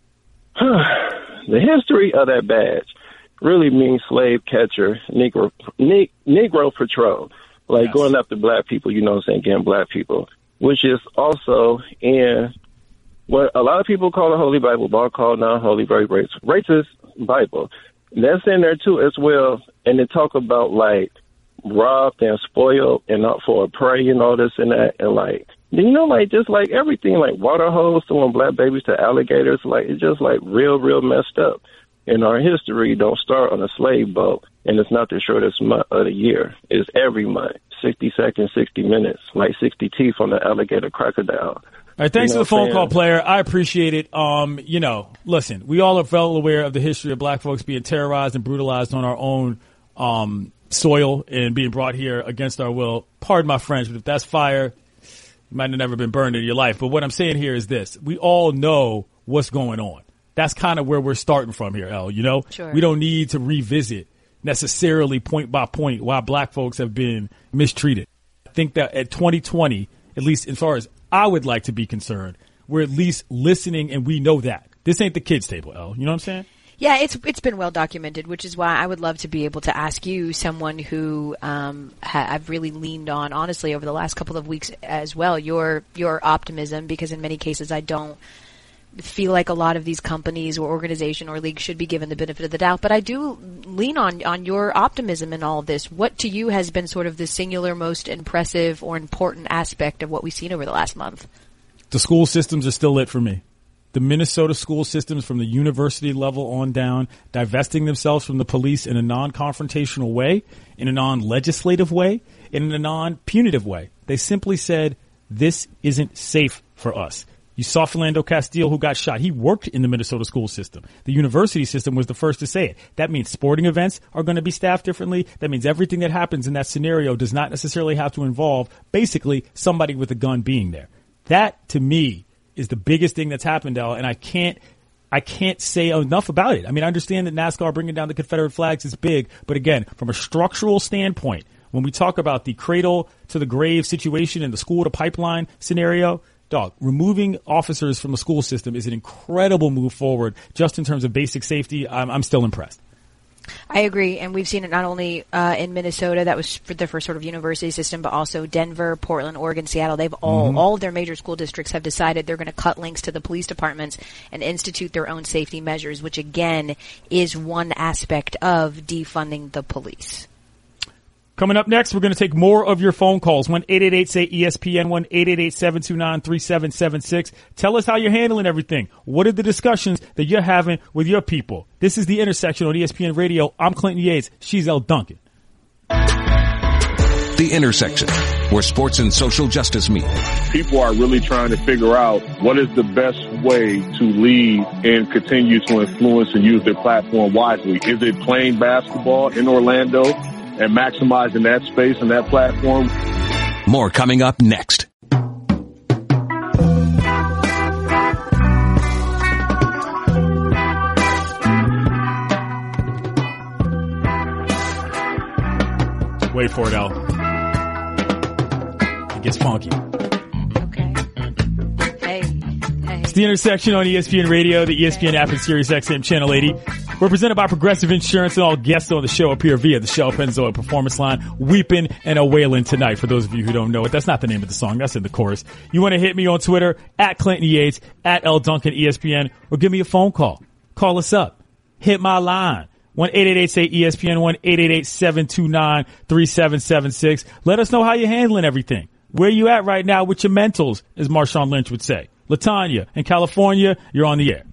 The history of that badge really means slave catcher, Negro, ne- Negro patrol, like yes. going after black people, you know what I'm saying, getting black people, which is also in what a lot of people call the Holy Bible, but I call non-holy, very racist, racist Bible. That's in there too as well, and they talk about like robbed and spoiled and not for a prey and all this and that, and like you know, like just like everything, like water holes, throwing black babies to alligators, like it's just like real, real messed up. And our history don't start on a slave boat, and it's not the shortest month of the year. It's every month, sixty seconds, sixty minutes, like sixty teeth on the alligator crocodile. All right, thanks you know for the phone saying? call, player. I appreciate it. Um, you know, listen, we all are well aware of the history of black folks being terrorized and brutalized on our own um, soil and being brought here against our will. Pardon my French, but if that's fire, you might have never been burned in your life. But what I'm saying here is this. We all know what's going on. That's kind of where we're starting from here, L, you know? Sure. We don't need to revisit necessarily point by point why black folks have been mistreated. I think that at twenty twenty, at least as far as I would like to be concerned, we're at least listening, and we know that. This ain't the kids' table, L. You know what I'm saying? Yeah, it's it's been well documented, which is why I would love to be able to ask you, someone who um, ha- I've really leaned on, honestly, over the last couple of weeks as well, your your optimism, because in many cases I don't feel like a lot of these companies or organization or league should be given the benefit of the doubt. But I do lean on, on your optimism in all of this. What to you has been sort of the singular most impressive or important aspect of what we've seen over the last month? The school systems are still lit for me. the Minnesota school systems from the university level on down, divesting themselves from the police in a non-confrontational way, in a non-legislative way, in a non-punitive way. They simply said, this isn't safe for us. You saw Philando Castile, who got shot. He worked in the Minnesota school system. The university system was the first to say it. That means sporting events are going to be staffed differently. That means everything that happens in that scenario does not necessarily have to involve basically somebody with a gun being there. That, to me, is the biggest thing that's happened, Al, and I can't I can't say enough about it. I mean, I understand that NASCAR bringing down the Confederate flags is big, but again, from a structural standpoint, when we talk about the cradle to the grave situation and the school to pipeline scenario, dog, removing officers from the school system is an incredible move forward just in terms of basic safety. I'm, I'm still impressed. I agree, and we've seen it not only uh, in Minnesota, that was for the first sort of university system, but also Denver, Portland, Oregon, Seattle. They've all, mm-hmm. all of their major school districts have decided they're going to cut links to the police departments and institute their own safety measures, which again is one aspect of defunding the police. Coming up next, we're going to take more of your phone calls. one eight eight eight say E S P N, one eight eight eight seven two nine three seven seven six. Tell us how you're handling everything. What are the discussions that you're having with your people? This is The Intersection on E S P N Radio. I'm Clinton Yates. She's Elle Duncan. The Intersection, where sports and social justice meet. People are really trying to figure out what is the best way to lead and continue to influence and use their platform wisely. Is it playing basketball in Orlando and maximizing that space and that platform? More coming up next. Wait for it, Al. It gets funky. Okay. Hey. Hey. It's The Intersection on E S P N Radio, the E S P N app, and Sirius X M Channel eighty. We're presented by Progressive Insurance, and all guests on the show appear via the Shell Pennzoil Performance Line, weeping and a wailing tonight. For those of you who don't know it, that's not the name of the song. That's in the chorus. You want to hit me on Twitter, at Clinton Yates, at L Duncan E S P N, or give me a phone call. Call us up. Hit my line. one eight eight eight say E S P N, one eight eight eight seven two nine three seven seven six. Let us know how you're handling everything. Where you at right now with your mentals, as Marshawn Lynch would say. LaTanya in California, you're on the air.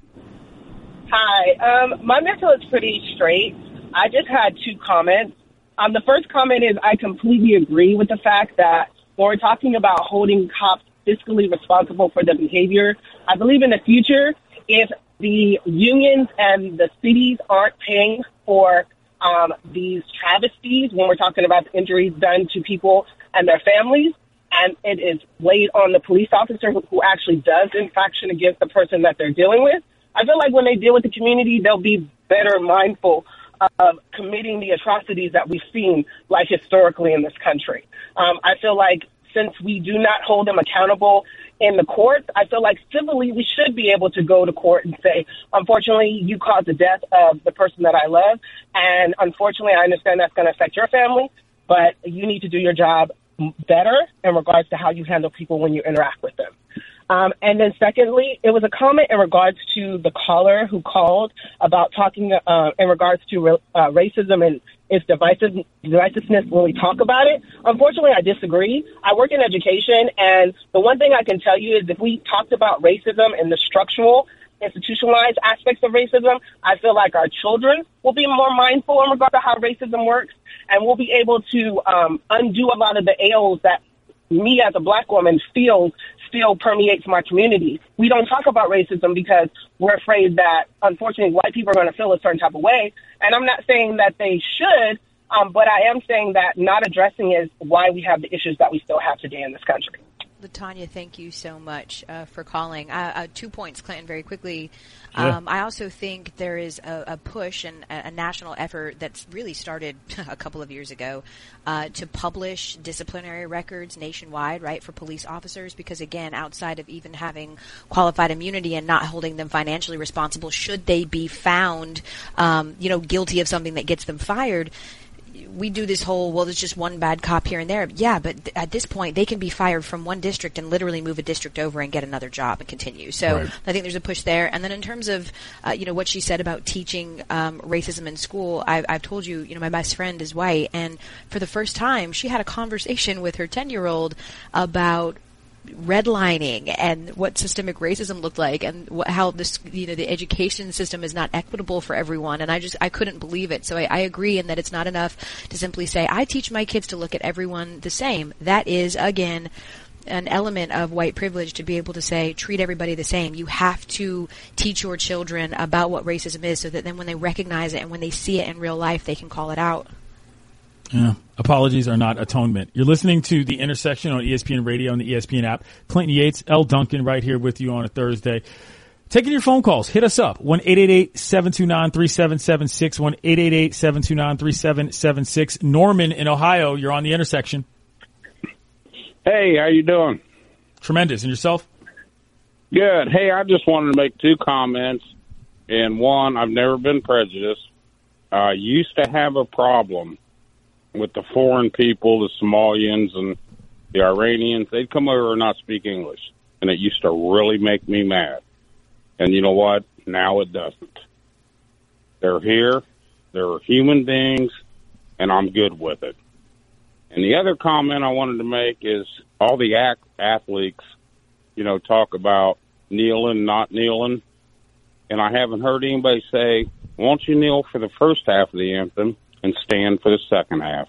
Hi. Um, my mental is pretty straight. I just had two comments. Um, the first comment is I completely agree with the fact that when we're talking about holding cops fiscally responsible for their behavior, I believe in the future, if the unions and the cities aren't paying for um, these travesties, when we're talking about the injuries done to people and their families, and it is laid on the police officer who, who actually does infraction against the person that they're dealing with, I feel like when they deal with the community, they'll be better mindful of committing the atrocities that we've seen, like historically in this country. Um, I feel like since we do not hold them accountable in the courts, I feel like civilly we should be able to go to court and say, unfortunately, you caused the death of the person that I love, and unfortunately, I understand that's going to affect your family, but you need to do your job better in regards to how you handle people when you interact with them. Um, and then secondly, it was a comment in regards to the caller who called about talking uh, in regards to uh, racism and its divisive, divisiveness when we talk about it. Unfortunately, I disagree. I work in education, and the one thing I can tell you is if we talked about racism and the structural, institutionalized aspects of racism, I feel like our children will be more mindful in regard to how racism works, and we'll be able to um, undo a lot of the ails that me as a black woman feels still permeates my community. We don't talk about racism because we're afraid that, unfortunately, white people are going to feel a certain type of way. And I'm not saying that they should, um, but I am saying that not addressing is why we have the issues that we still have today in this country. LaTanya, thank you so much uh, for calling. Uh, uh, two points, Clinton, very quickly. Sure. Um, I also think there is a, a push and a, a national effort that's really started a couple of years ago uh, to publish disciplinary records nationwide, right, for police officers, because, again, outside of even having qualified immunity and not holding them financially responsible, should they be found, um, you know, guilty of something that gets them fired, we do this whole, well, there's just one bad cop here and there. Yeah, but th- at this point, they can be fired from one district and literally move a district over and get another job and continue. So right. I think there's a push there. And then in terms of, uh, you know, what she said about teaching um, racism in school, I- I've told you, you know, my best friend is white. And for the first time, she had a conversation with her ten-year-old about redlining and what systemic racism looked like and what, how this, you know, the education system is not equitable for everyone. And I just, I couldn't believe it. So I, I agree in that it's not enough to simply say, I teach my kids to look at everyone the same. That is, again, an element of white privilege to be able to say, treat everybody the same. You have to teach your children about what racism is so that then when they recognize it and when they see it in real life, they can call it out. Yeah. Apologies are not atonement. You're listening to The Intersection on E S P N Radio and the E S P N app. Clinton Yates, L. Duncan right here with you on a Thursday. Taking your phone calls. Hit us up. one eight eight eight, seven two nine, three seven seven six. one eight eight eight, seven two nine, three seven seven six. Norman in Ohio, you're on The Intersection. Hey, how you doing? Tremendous. And yourself? Good. Hey, I just wanted to make two comments. And one, I've never been prejudiced. I uh, used to have a problem with the foreign people, the Somalians and the Iranians. They'd come over and not speak English. And it used to really make me mad. And you know what? Now it doesn't. They're here. They're human beings. And I'm good with it. And the other comment I wanted to make is all the act- athletes, you know, talk about kneeling, not kneeling. And I haven't heard anybody say, won't you kneel for the first half of the anthem and stand for the second half?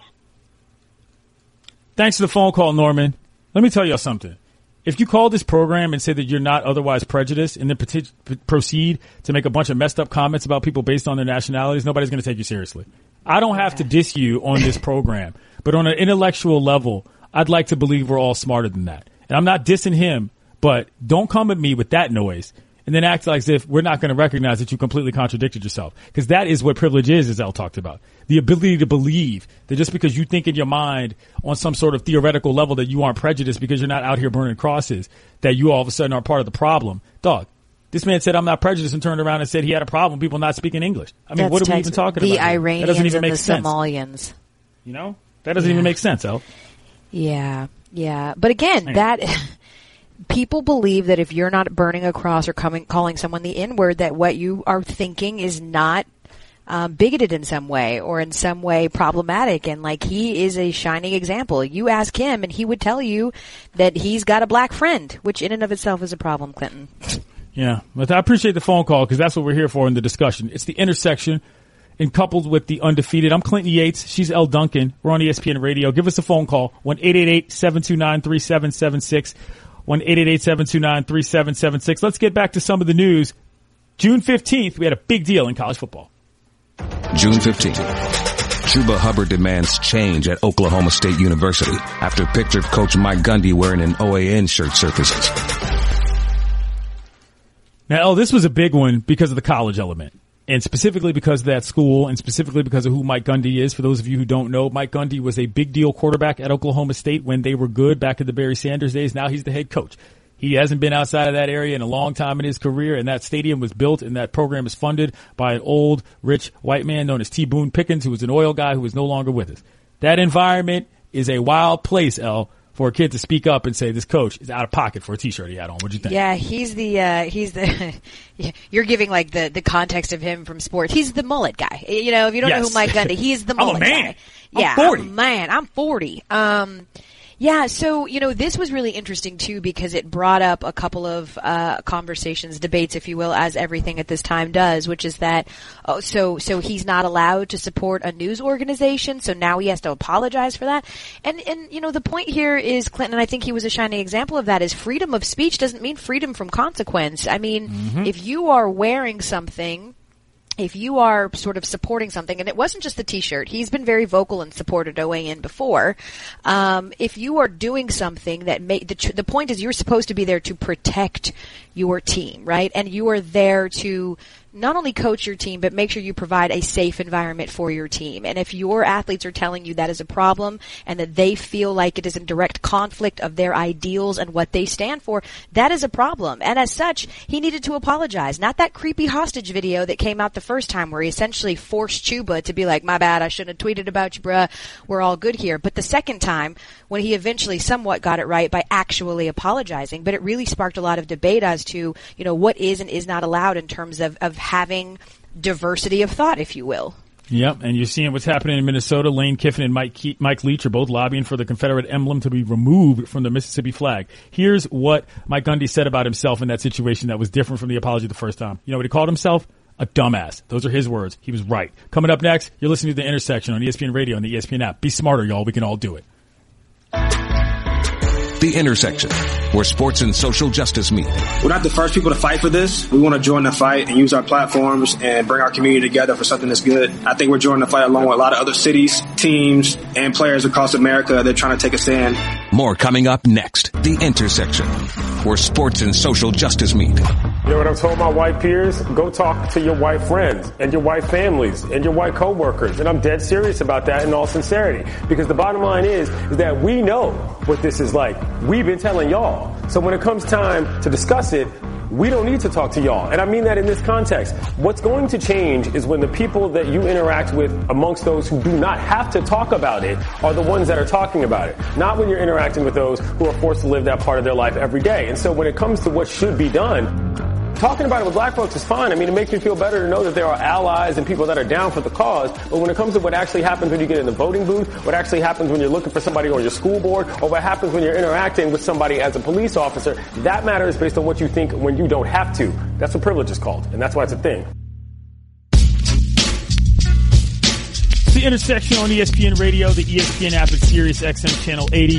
Thanks for the phone call, Norman. Let me tell you something. If you call this program and say that you're not otherwise prejudiced and then p- proceed to make a bunch of messed up comments about people based on their nationalities, nobody's going to take you seriously. I don't have to diss you on this program, but on an intellectual level, I'd like to believe we're all smarter than that. And I'm not dissing him, but don't come at me with that noise and then act like as if we're not going to recognize that you completely contradicted yourself. Because that is what privilege is, as El talked about. The ability to believe that just because you think in your mind on some sort of theoretical level that you aren't prejudiced because you're not out here burning crosses, that you all of a sudden are part of the problem. Dog, this man said I'm not prejudiced and turned around and said he had a problem with people not speaking English. I mean, That's what are we text- even talking the about? The Iranians that doesn't even and make the sense. Somalians. You know? That doesn't Yeah. even make sense, El. Yeah, yeah. But again, Man. that people believe that if you're not burning a cross or coming, calling someone the N-word, that what you are thinking is not um, bigoted in some way or in some way problematic. And like, he is a shining example. You ask him and he would tell you that he's got a black friend, which in and of itself is a problem, Clinton. Yeah, but I appreciate the phone call because that's what we're here for in the discussion. It's the intersection and coupled with the undefeated. I'm Clinton Yates. She's L. Duncan. We're on E S P N Radio. Give us a phone call. one eight eight eight, seven two nine, three seven seven six. one eight eight eight, seven two nine, three seven seven six. Let's get back to some of the news. June fifteenth, we had a big deal in college football. June fifteenth. Chuba Hubbard demands change at Oklahoma State University after pictured coach Mike Gundy wearing an O A N shirt surfaces. Now, El, this was a big one because of the college element. And specifically because of that school and specifically because of who Mike Gundy is. For those of you who don't know, Mike Gundy was a big deal quarterback at Oklahoma State when they were good back in the Barry Sanders days. Now he's the head coach. He hasn't been outside of that area in a long time in his career, and that stadium was built and that program is funded by an old, rich white man known as T. Boone Pickens, who was an oil guy who is no longer with us. That environment is a wild place, El, for a kid to speak up and say this coach is out of pocket for a T-shirt he had on. What'd you think? Yeah, he's the, uh, he's the, you're giving like the, the context of him from sports. He's the mullet guy. You know, if you don't Yes. know who Mike Gundy, he's the I'm a mullet man. guy. I'm Yeah, forty. I'm a man, I'm forty. Um, yeah, so, you know, this was really interesting too because it brought up a couple of, uh, conversations, debates, if you will, as everything at this time does, which is that, oh, so, so he's not allowed to support a news organization, so now he has to apologize for that. And, and, you know, the point here is, Clinton, and I think he was a shining example of that, is freedom of speech doesn't mean freedom from consequence. I mean, Mm-hmm. if you are wearing something, if you are sort of supporting something, and it wasn't just the T-shirt, he's been very vocal and supported O A N before. Um, if you are doing something that make the the point is you're supposed to be there to protect your team, right? And you are there to not only coach your team, but make sure you provide a safe environment for your team. And if your athletes are telling you that is a problem and that they feel like it is in direct conflict of their ideals and what they stand for, that is a problem. And as such, he needed to apologize. Not that creepy hostage video that came out the first time where he essentially forced Chuba to be like, my bad, I shouldn't have tweeted about you, bruh. We're all good here. But the second time, when he eventually somewhat got it right by actually apologizing, but it really sparked a lot of debate as to, you know, what is and is not allowed in terms of, of having diversity of thought, if you will. Yep, and you're seeing what's happening in Minnesota. Lane Kiffin and Mike Ke- Mike Leach are both lobbying for the Confederate emblem to be removed from the Mississippi flag. Here's what Mike Gundy said about himself in that situation that was different from the apology the first time. You know what he called himself? A dumbass. Those are his words. He was right. Coming up next, you're listening to The Intersection on E S P N Radio and the E S P N app. Be smarter, y'all. We can all do it. The Intersection, where sports and social justice meet. We're not the first people to fight for this. We want to join the fight and use our platforms and bring our community together for something that's good. I think we're joining the fight along with a lot of other cities, teams, and players across America. They're trying to take a stand. More coming up next. The Intersection, where sports and social justice meet. You know what I've told my white peers? Go talk to your white friends and your white families and your white coworkers. And I'm dead serious about that in all sincerity. Because the bottom line is, is that we know what this is like. We've been telling y'all. So when it comes time to discuss it, we don't need to talk to y'all. And I mean that in this context. What's going to change is when the people that you interact with amongst those who do not have to talk about it are the ones that are talking about it. Not when you're interacting with those who are forced to live that part of their life every day. And so when it comes to what should be done, talking about it with black folks is fine. I mean, it makes me feel better to know that there are allies and people that are down for the cause. But when it comes to what actually happens when you get in the voting booth, what actually happens when you're looking for somebody on your school board, or what happens when you're interacting with somebody as a police officer, that matters based on what you think when you don't have to. That's what privilege is called, and that's why it's a thing. The Intersection on E S P N Radio, the E S P N app at Sirius X M Channel eighty.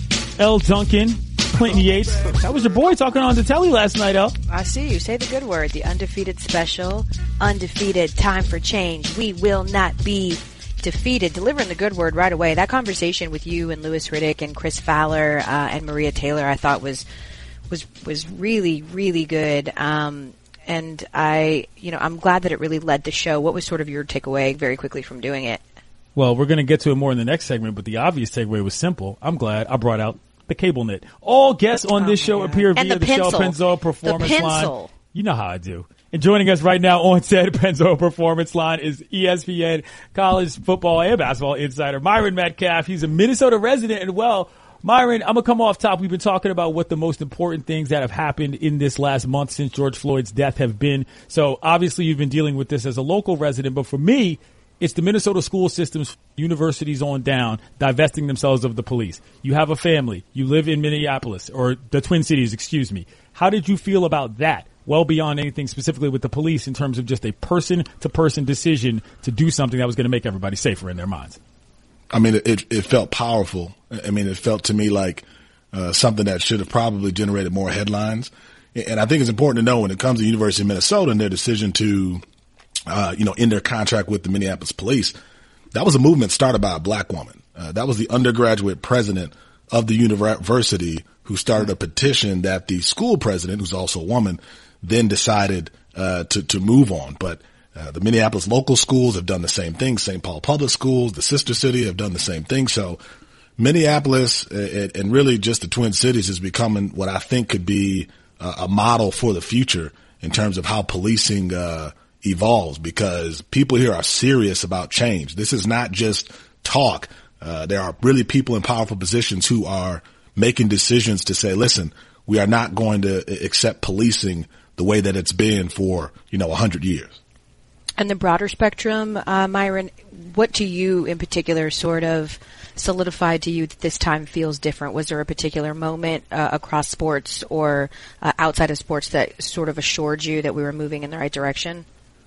L. Duncan, Clinton Yates. That was your boy talking on the telly last night, El. I see you. Say the good word. The undefeated special. Undefeated. Time for change. We will not be defeated. Delivering the good word right away. That conversation with you and Louis Riddick and Chris Fowler uh, and Maria Taylor, I thought was was was really, really good. Um, and I, you know, I'm glad that it really led the show. What was sort of your takeaway very quickly from doing it? Well, we're going to get to it more in the next segment, but the obvious takeaway was simple. I'm glad I brought out the cable net. All guests on this oh show God. appear via the, the Shell Pennzoil Performance the Line. You know how I do. And joining us right now on said Pennzoil Performance Line is E S P N college football and basketball insider Myron Metcalf. He's a Minnesota resident. And, well, Myron, I'm going to come off top. We've been talking about what the most important things that have happened in this last month since George Floyd's death have been. So, obviously, you've been dealing with this as a local resident. But for me, it's the Minnesota school systems, universities on down, divesting themselves of the police. You have a family. You live in Minneapolis, or the Twin Cities, excuse me. How did you feel about that? Well beyond anything specifically with the police in terms of just a person-to-person decision to do something that was going to make everybody safer in their minds. I mean, it, it felt powerful. I mean, it felt to me like uh, something that should have probably generated more headlines. And I think it's important to know when it comes to the University of Minnesota and their decision to Uh, you know, in their contract with the Minneapolis police, that was a movement started by a black woman. Uh, that was the undergraduate president of the university who started a petition that the school president, who's also a woman, then decided uh, to, to move on. But uh, the Minneapolis local schools have done the same thing. Saint Paul Public Schools, the sister city, have done the same thing. So Minneapolis uh, and really just the Twin Cities is becoming what I think could be uh, a model for the future in terms of how policing uh evolves, because people here are serious about change. This is not just talk. Uh, there are really people in powerful positions who are making decisions to say, listen, we are not going to accept policing the way that it's been for, you know, a hundred years. And the broader spectrum, uh, Myron, what to you in particular sort of solidified to you that this time feels different? Was there a particular moment uh, across sports or uh, outside of sports that sort of assured you that we were moving in the right direction?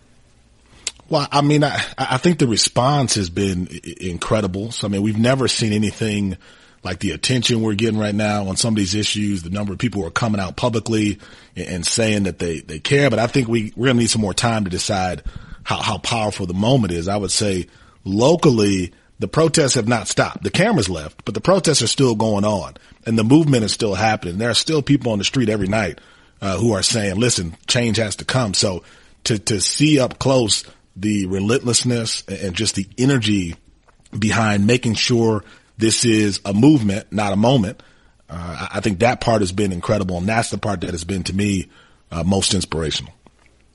Well, I mean, I, I think the response has been incredible. So, I mean, we've never seen anything like the attention we're getting right now on some of these issues, the number of people who are coming out publicly and, and saying that they, they care. But I think we, we're going to need some more time to decide how, how powerful the moment is. I would say locally, the protests have not stopped. The cameras left, but the protests are still going on and the movement is still happening. There are still people on the street every night uh, who are saying, listen, change has to come. So to, to see up close the relentlessness and just the energy behind making sure this is a movement, not a moment. Uh, I think that part has been incredible, and that's the part that has been, to me, uh, most inspirational.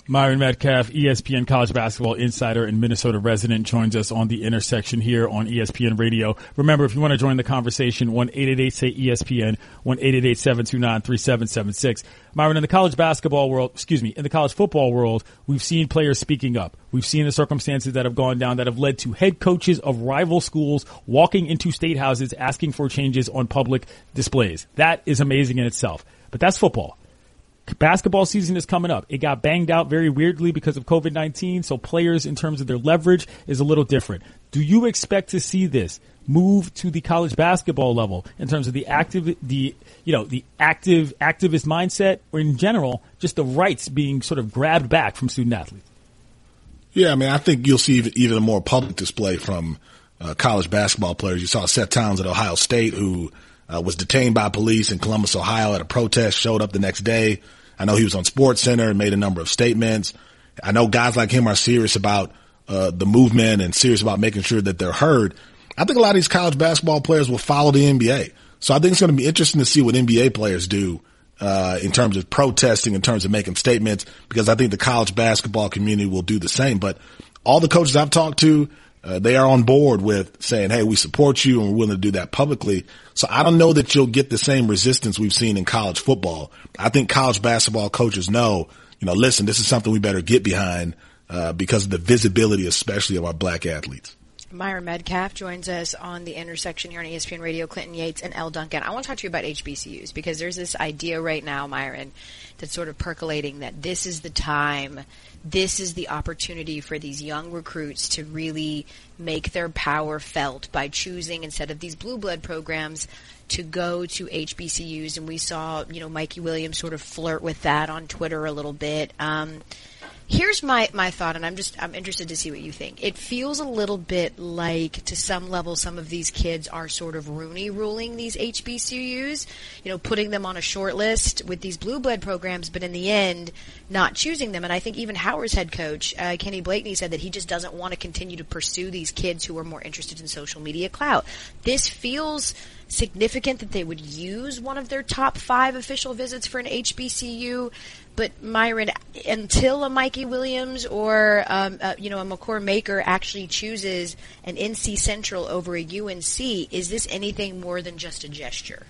Myron Metcalf, E S P N college basketball insider and Minnesota resident, joins us on The Intersection here on E S P N Radio. Remember, if you want to join the conversation, one eight eight eight say E S P N, one eight eight eight seven two nine three seven seven six. Myron, in the college basketball world, excuse me, in the college football world, we've seen players speaking up. We've seen the circumstances that have gone down that have led to head coaches of rival schools walking into state houses asking for changes on public displays. That is amazing in itself. But that's football. Basketball season is coming up. It got banged out very weirdly because of COVID nineteen, so players in terms of their leverage is a little different. Do you expect to see this move to the college basketball level in terms of the active, the, you know, the active, activist mindset, or in general, just the rights being sort of grabbed back from student athletes? Yeah, I mean, I think you'll see even, even a more public display from uh, college basketball players. You saw Seth Towns at Ohio State, who uh, was detained by police in Columbus, Ohio at a protest, showed up the next day. I know he was on SportsCenter and made a number of statements. I know guys like him are serious about uh, the movement and serious about making sure that they're heard. I think a lot of these college basketball players will follow the N B A. So I think it's going to be interesting to see what N B A players do uh in terms of protesting, in terms of making statements, because I think the college basketball community will do the same. But all the coaches I've talked to, uh, they are on board with saying, hey, we support you and we're willing to do that publicly. So I don't know that you'll get the same resistance we've seen in college football. I think college basketball coaches know, you know, listen, this is something we better get behind uh because of the visibility, especially of our black athletes. Myron Metcalf joins us on The Intersection here on E S P N Radio. Clinton Yates and Elle Duncan. I want to talk to you about H B C Us because there's this idea right now, Myron, that's sort of percolating that this is the time, this is the opportunity for these young recruits to really make their power felt by choosing, instead of these blue blood programs, to go to H B C Us. And we saw, you know, Mikey Williams sort of flirt with that on Twitter a little bit. Um, Here's my, my thought, and I'm just I'm interested to see what you think. It feels a little bit like, to some level, some of these kids are sort of Rooney ruling these H B C Us, you know, putting them on a short list with these blue blood programs, but in the end, not choosing them. And I think even Howard's head coach, uh, Kenny Blakeney, said that he just doesn't want to continue to pursue these kids who are more interested in social media clout. This feels significant that they would use one of their top five official visits for an H B C U. But Myron, until a Mikey Williams or um, uh, you know a McCord Maker actually chooses an N C Central over a U N C, is this anything more than just a gesture?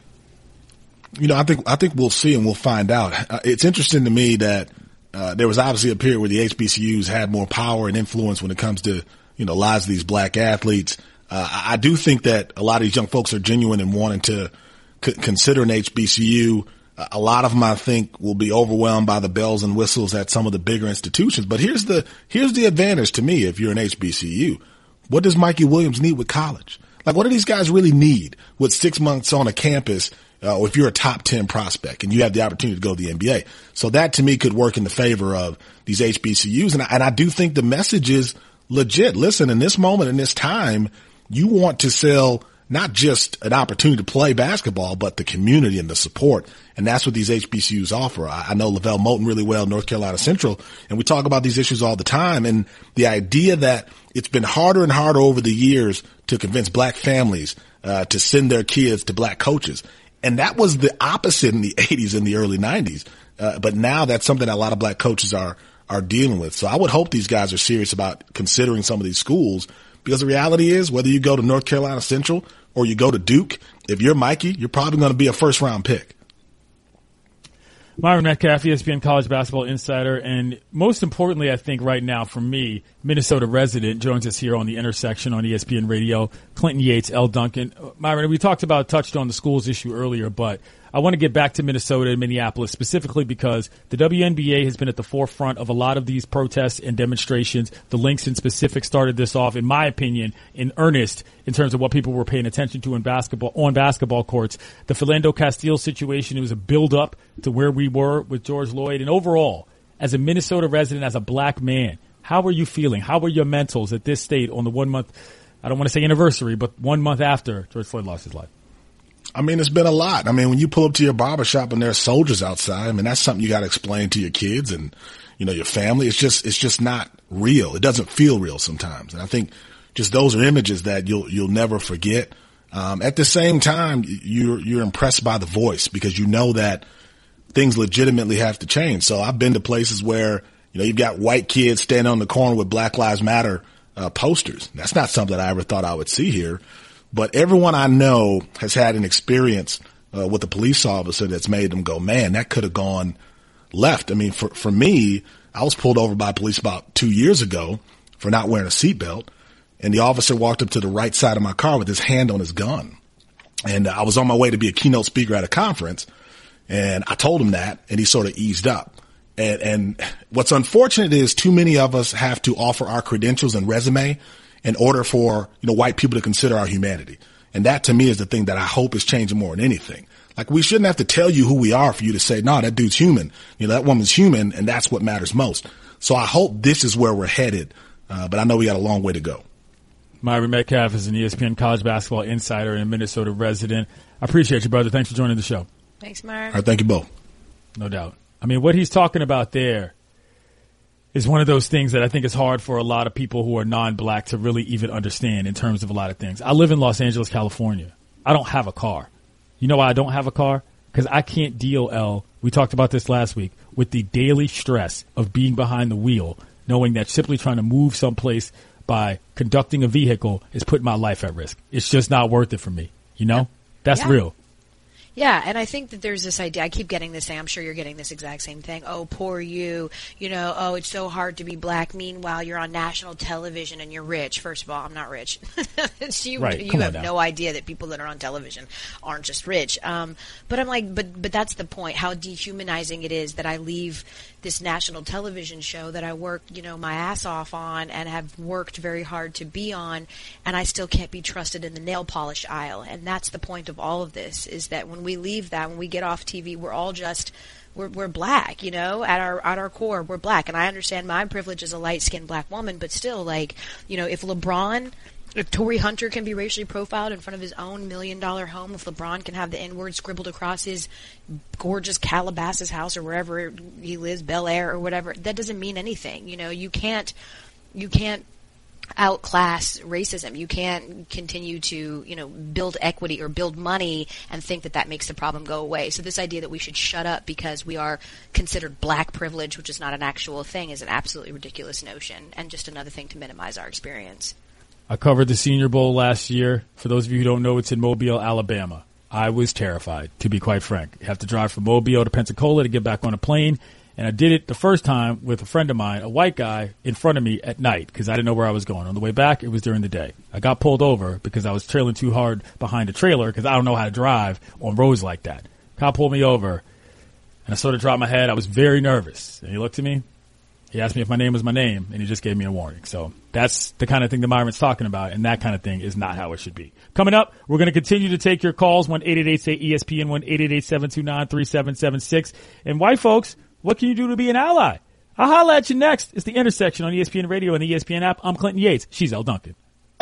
You know, I think I think we'll see and we'll find out. Uh, it's interesting to me that uh, there was obviously a period where the H B C Us had more power and influence when it comes to, you know, lives of these black athletes. Uh, I do think that a lot of these young folks are genuine in wanting to c- consider an H B C U. A lot of them, I think, will be overwhelmed by the bells and whistles at some of the bigger institutions. But here's the here's the advantage to me if you're an H B C U. What does Mikey Williams need with college? Like, what do these guys really need with six months on a campus, uh, or if you're a top ten prospect and you have the opportunity to go to the N B A? So that, to me, could work in the favor of these H B C Us. And I, and I do think the message is legit. Listen, in this moment, in this time, you want to sell not just an opportunity to play basketball, but the community and the support. And that's what these H B C Us offer. I, I know Lavelle Moulton really well, North Carolina Central, and we talk about these issues all the time. And the idea that it's been harder and harder over the years to convince black families uh, to send their kids to black coaches. And that was the opposite in the eighties and the early nineties. Uh, but now that's something that a lot of black coaches are, are dealing with. So I would hope these guys are serious about considering some of these schools, because the reality is, whether you go to North Carolina Central or you go to Duke, if you're Mikey, you're probably going to be a first round pick. Myron Metcalf, E S P N college basketball insider, and most importantly, I think right now for me, Minnesota resident, joins us here on The Intersection on E S P N Radio. Clinton Yates, Elle Duncan. Myron, we talked about, touched on the schools issue earlier, but I want to get back to Minnesota and Minneapolis specifically because the W N B A has been at the forefront of a lot of these protests and demonstrations. The Lynx in specific started this off, in my opinion, in earnest in terms of what people were paying attention to in basketball, on basketball courts. The Philando Castile situation, it was a build up to where we were with George Floyd. And overall, as a Minnesota resident, as a black man, how are you feeling? How are your mentals at this state on the one month, I don't want to say anniversary, but one month after George Floyd lost his life? I mean, it's been a lot. I mean, when you pull up to your barbershop and there are soldiers outside, I mean, that's something you got to explain to your kids and, you know, your family. It's just, it's just not real. It doesn't feel real sometimes. And I think just those are images that you'll, you'll never forget. Um, at the same time, you're, you're impressed by the voice because you know that things legitimately have to change. So I've been to places where You know, you've got white kids standing on the corner with Black Lives Matter uh, posters. That's not something I ever thought I would see here. But everyone I know has had an experience uh, with a police officer that's made them go, man, that could have gone left. I mean, for, for me, I was pulled over by police about two years ago for not wearing a seatbelt. And the officer walked up to the right side of my car with his hand on his gun. And I was on my way to be a keynote speaker at a conference. And I told him that, and he sort of eased up. And, and what's unfortunate is too many of us have to offer our credentials and resume in order for, you know, white people to consider our humanity. And that to me is the thing that I hope is changing more than anything. Like, we shouldn't have to tell you who we are for you to say, no, that dude's human. You know, that woman's human, and that's what matters most. So I hope this is where we're headed. Uh, but I know we got a long way to go. Myron Metcalf is an E S P N college basketball insider and a Minnesota resident. I appreciate you, brother. Thanks for joining the show. Thanks, Myron. All right, thank you both. No doubt. I mean, what he's talking about there is one of those things that I think is hard for a lot of people who are non-black to really even understand in terms of a lot of things. I live in Los Angeles, California. I don't have a car. You know why I don't have a car? Because I can't deal, L, we talked about this last week, with the daily stress of being behind the wheel, knowing that simply trying to move someplace by conducting a vehicle is putting my life at risk. It's just not worth it for me. You know? That's Yeah. real. Yeah, and I think that there's this idea. I keep getting this. I'm sure you're getting this exact same thing. Oh, poor you. You know, oh, it's so hard to be black. Meanwhile, you're on national television and you're rich. First of all, I'm not rich. you Right, you come on have now. no idea that people that are on television aren't just rich. Um, but I'm like, but but that's the point. How dehumanizing it is that I leave this national television show that I worked, you know, my ass off on and have worked very hard to be on, and I still can't be trusted in the nail polish aisle. And that's the point of all of this, is that when we leave that, when we get off T V, we're all just, we're, we're black, you know, at our, at our core, we're black. And I understand my privilege as a light-skinned black woman, but still, like, you know, if LeBron, if Torrey Hunter can be racially profiled in front of his own million-dollar home, if LeBron can have the N-word scribbled across his gorgeous Calabasas house or wherever he lives, Bel Air or whatever, that doesn't mean anything. You know, you can't, you can't outclass racism. You can't continue to, you know, build equity or build money and think that that makes the problem go away. So this idea that we should shut up because we are considered black privilege, which is not an actual thing, is an absolutely ridiculous notion and just another thing to minimize our experience. I covered the Senior Bowl last year. For those of you who don't know, it's in Mobile, Alabama. I was terrified, to be quite frank. You have to drive from Mobile to Pensacola to get back on a plane. And I did it the first time with a friend of mine, a white guy, in front of me at night because I didn't know where I was going. On the way back, it was during the day. I got pulled over because I was trailing too hard behind a trailer because I don't know how to drive on roads like that. Cop pulled me over, and I sort of dropped my head. I was very nervous. And he looked at me. He asked me if my name was my name, and he just gave me a warning. So that's the kind of thing that Myron's talking about, and that kind of thing is not how it should be. Coming up, we're going to continue to take your calls, one eight eight eight say E S P N, one eight eight eight seven two nine three seven seven six. And white folks, what can you do to be an ally? I'll holla at you next. It's The Intersection on E S P N Radio and the E S P N app. I'm Clinton Yates. She's Elle Duncan.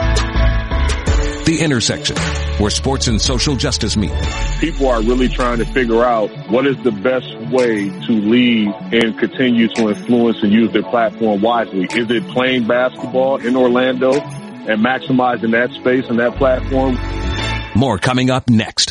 The Intersection, where sports and social justice meet. People are really trying to figure out what is the best way to lead and continue to influence and use their platform wisely. Is it playing basketball in Orlando and maximizing that space and that platform? More coming up next.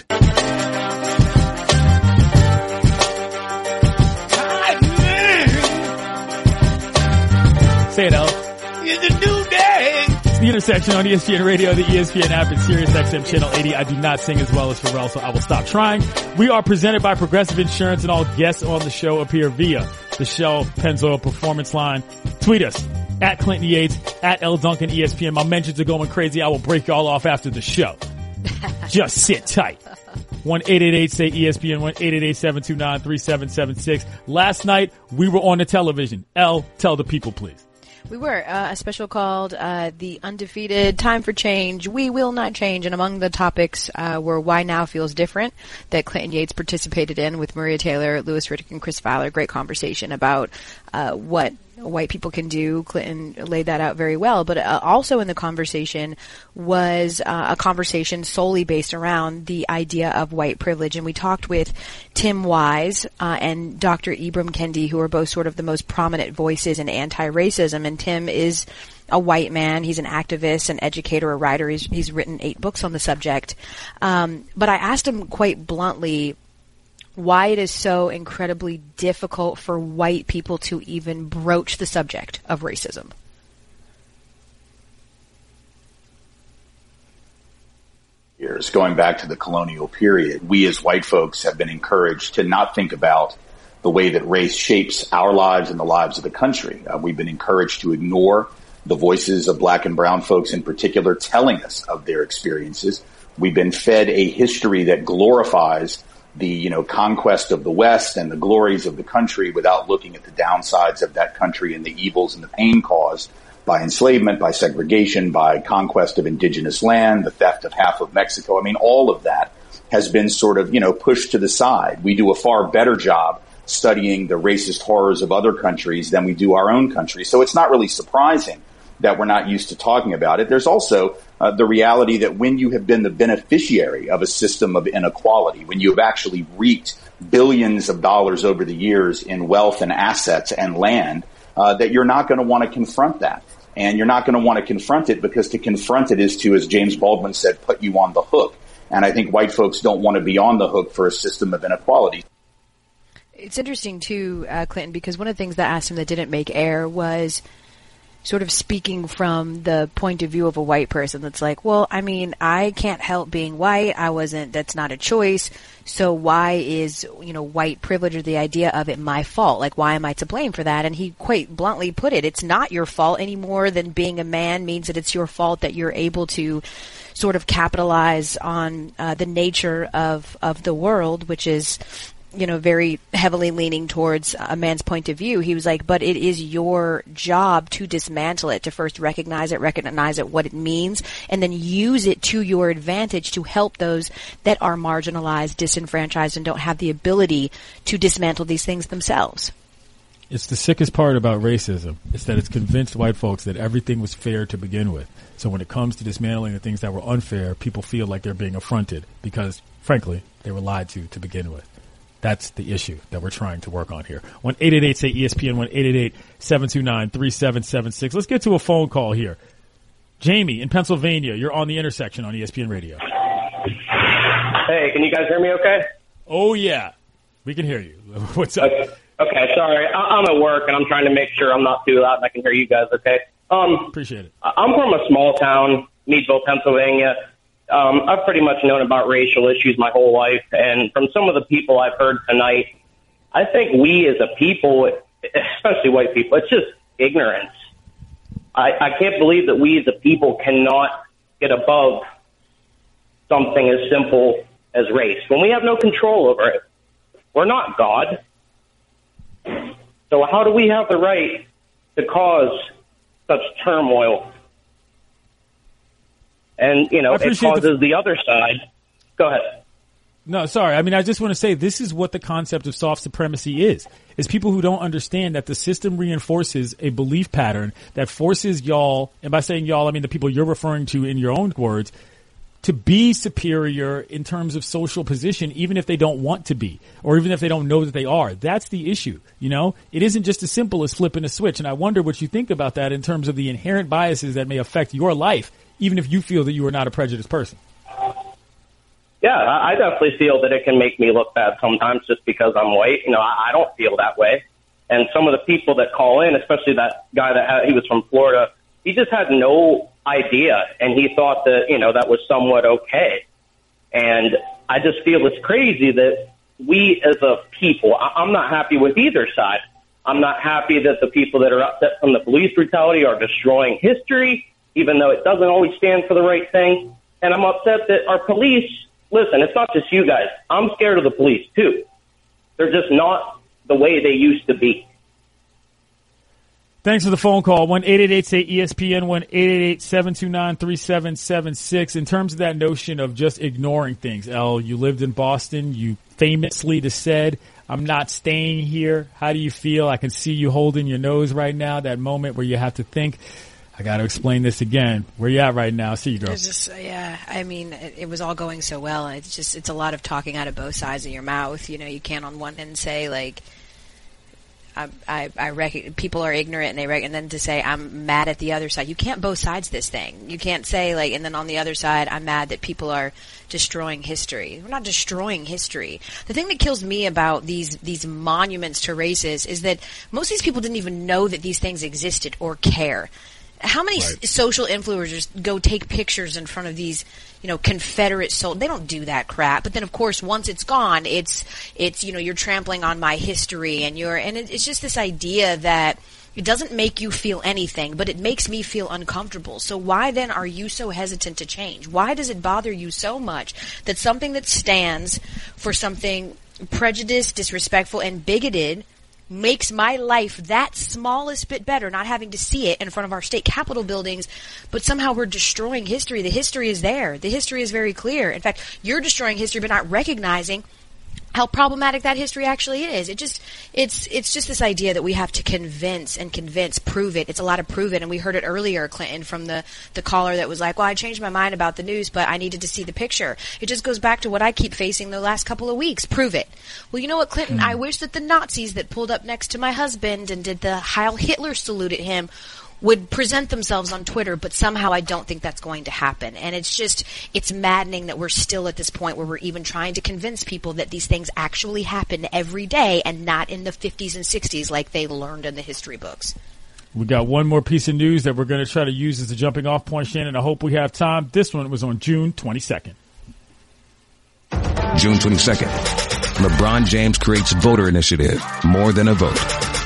Say it, Elle. It's a new day. It's The Intersection on E S P N Radio, the E S P N app, and Sirius X M Channel eighty. I do not sing as well as Pharrell, so I will stop trying. We are presented by Progressive Insurance, and all guests on the show appear via the Shell Pennzoil Performance Line. Tweet us at Clinton Yates, at Elle Duncan E S P N. My mentions are going crazy. I will break y'all off after the show. Just sit tight. one eight eight eight say E S P N, one eight eight eight seven two nine three seven seven six. Last night, we were on the television. Elle, tell the people, please. We were uh, a special called uh, The Undefeated, Time for Change, We Will Not Change, and among the topics uh, were Why Now Feels Different, that Clinton Yates participated in with Maria Taylor, Louis Riddick, and Chris Fowler. Great conversation about uh, what white people can do. Clinton laid that out very well. But uh, also in the conversation was uh, a conversation solely based around the idea of white privilege. And we talked with Tim Wise uh, and Doctor Ibram Kendi, who are both sort of the most prominent voices in anti-racism. And Tim is a white man. He's an activist, an educator, a writer. He's, he's written eight books on the subject. Um, but I asked him quite bluntly, why it is so incredibly difficult for white people to even broach the subject of racism. Years, going back to the colonial period, we as white folks have been encouraged to not think about the way that race shapes our lives and the lives of the country. Uh, we've been encouraged to ignore the voices of black and brown folks in particular telling us of their experiences. We've been fed a history that glorifies the, you know, conquest of the West and the glories of the country without looking at the downsides of that country and the evils and the pain caused by enslavement, by segregation, by conquest of indigenous land, the theft of half of Mexico. I mean, all of that has been sort of, you know, pushed to the side. We do a far better job studying the racist horrors of other countries than we do our own country. So it's not really surprising that we're not used to talking about it. There's also uh, the reality that when you have been the beneficiary of a system of inequality, when you have actually reaped billions of dollars over the years in wealth and assets and land, uh, that you're not going to want to confront that. And you're not going to want to confront it because to confront it is to, as James Baldwin said, put you on the hook. And I think white folks don't want to be on the hook for a system of inequality. It's interesting, too, uh, Clinton, because one of the things that I asked him that didn't make air was sort of speaking from the point of view of a white person that's like, well, I mean, I can't help being white. I wasn't, that's not a choice. So why is, you know, white privilege or the idea of it my fault? Like, why am I to blame for that? And he quite bluntly put it, it's not your fault any more than being a man means that it's your fault that you're able to sort of capitalize on uh, the nature of, of the world, which is, you know, very heavily leaning towards a man's point of view. He was like, but it is your job to dismantle it, to first recognize it, recognize it, what it means, and then use it to your advantage to help those that are marginalized, disenfranchised, and don't have the ability to dismantle these things themselves. It's the sickest part about racism. It's that it's convinced white folks that everything was fair to begin with. So when it comes to dismantling the things that were unfair, people feel like they're being affronted because, frankly, they were lied to to begin with. That's the issue that we're trying to work on here. one eight eight eight say E S P N, one eight eight eight seven two nine three seven seven six. Let's get to a phone call here. Jamie in Pennsylvania, you're on The Intersection on E S P N Radio. Hey, can you guys hear me okay? Oh, yeah. We can hear you. What's up? Okay, okay sorry. I- I'm at work, and I'm trying to make sure I'm not too loud and I can hear you guys okay. Um, Appreciate it. I'm from a small town, Meadville, Pennsylvania. Um, I've pretty much known about racial issues my whole life, and from some of the people I've heard tonight, I think we as a people, especially white people, it's just ignorance. I, I can't believe that we as a people cannot get above something as simple as race when we have no control over it. We're not God. So how do we have the right to cause such turmoil? And, you know, it causes the, the other side. Go ahead. No, sorry. I mean, I just want to say this is what the concept of soft supremacy is. Is people who don't understand that the system reinforces a belief pattern that forces y'all, and by saying y'all, I mean the people you're referring to in your own words, to be superior in terms of social position, even if they don't want to be, or even if they don't know that they are. That's the issue. You know, it isn't just as simple as flipping a switch. And I wonder what you think about that in terms of the inherent biases that may affect your life, even if you feel that you are not a prejudiced person. Yeah, I definitely feel that it can make me look bad sometimes just because I'm white. You know, I don't feel that way. And some of the people that call in, especially that guy that had, he was from Florida, he just had no idea, and he thought that, you know, that was somewhat okay. And I just feel it's crazy that we as a people, I'm not happy with either side. I'm not happy that the people that are upset from the police brutality are destroying history, even though it doesn't always stand for the right thing. And I'm upset that our police, listen, it's not just you guys. I'm scared of the police, too. They're just not the way they used to be. Thanks for the phone call. one eight eight eight say E S P N, one eight eight eight seven two nine three seven seven six. In terms of that notion of just ignoring things, El, you lived in Boston. You famously just said, I'm not staying here. How do you feel? I can see you holding your nose right now, that moment where you have to think, I got to explain this again. Where you at right now? See you, girl. It's just, yeah, I mean, it, it was all going so well. It's just, it's a lot of talking out of both sides of your mouth. You know, you can't on one end say, like, I, I, I reckon people are ignorant, and they rec- and then to say I'm mad at the other side. You can't both sides this thing. You can't say like, and then on the other side, I'm mad that people are destroying history. We're not destroying history. The thing that kills me about these these monuments to races is that most of these people didn't even know that these things existed or care. How many right. s- social influencers go take pictures in front of these, you know, Confederate soldiers? They don't do that crap. But then, of course, once it's gone, it's, it's, you know, you're trampling on my history, and you're, and it, it's just this idea that it doesn't make you feel anything, but it makes me feel uncomfortable. So why then are you so hesitant to change? Why does it bother you so much that something that stands for something prejudiced, disrespectful, and bigoted makes my life that smallest bit better, not having to see it in front of our state capitol buildings, but somehow we're destroying history. The history is there. The history is very clear. In fact, you're destroying history but not recognizing how problematic that history actually is. It just, it's, it's just this idea that we have to convince and convince, prove it. It's a lot of prove it. And we heard it earlier, Clinton, from the, the caller that was like, well, I changed my mind about the news, but I needed to see the picture. It just goes back to what I keep facing the last couple of weeks. Prove it. Well, you know what, Clinton? Mm. I wish that the Nazis that pulled up next to my husband and did the Heil Hitler salute at him would present themselves on Twitter, but somehow I don't think that's going to happen. And it's just, it's maddening that we're still at this point where we're even trying to convince people that these things actually happen every day and not in the fifties and sixties like they learned in the history books. We got one more piece of news that we're going to try to use as a jumping off point, Shannon. I hope we have time. This one was on June twenty-second. June twenty-second. LeBron James creates voter initiative, More Than a Vote.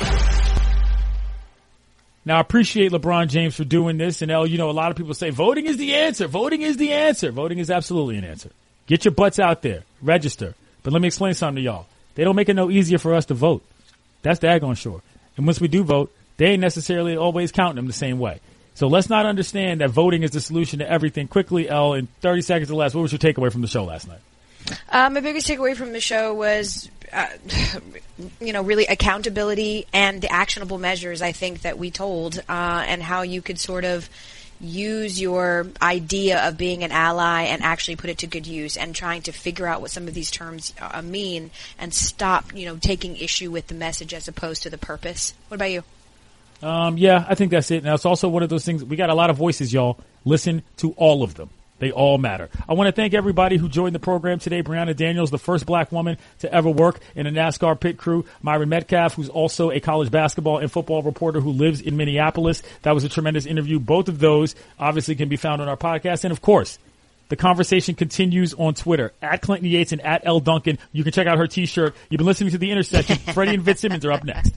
Now, I appreciate LeBron James for doing this. And, El, you know, a lot of people say voting is the answer. Voting is the answer. Voting is absolutely an answer. Get your butts out there. Register. But let me explain something to y'all. They don't make it no easier for us to vote. That's daggone sure. And once we do vote, they ain't necessarily always counting them the same way. So let's not understand that voting is the solution to everything. Quickly, El, in thirty seconds or less, what was your takeaway from the show last night? Uh, my biggest takeaway from the show was, uh, you know, really accountability and the actionable measures, I think, that we told, uh, and how you could sort of use your idea of being an ally and actually put it to good use, and trying to figure out what some of these terms uh, mean and stop, you know, taking issue with the message as opposed to the purpose. What about you? Um, yeah, I think that's it. Now, it's also one of those things. We got a lot of voices, y'all. Listen to all of them. They all matter. I want to thank everybody who joined the program today. Brianna Daniels, the first black woman to ever work in a NASCAR pit crew. Myron Metcalf, who's also a college basketball and football reporter who lives in Minneapolis. That was a tremendous interview. Both of those obviously can be found on our podcast. And, of course, the conversation continues on Twitter, at Clinton Yates and at L. Duncan. You can check out her T-shirt. You've been listening to The Intersection. Freddie and Vince Simmons are up next.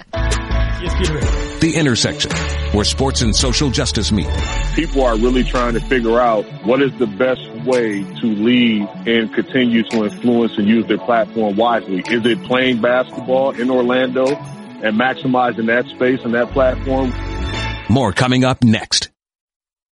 The Intersection, where sports and social justice meet. People are really trying to figure out what is the best way to lead and continue to influence and use their platform wisely. Is it playing basketball in Orlando and maximizing that space and that platform? More coming up next.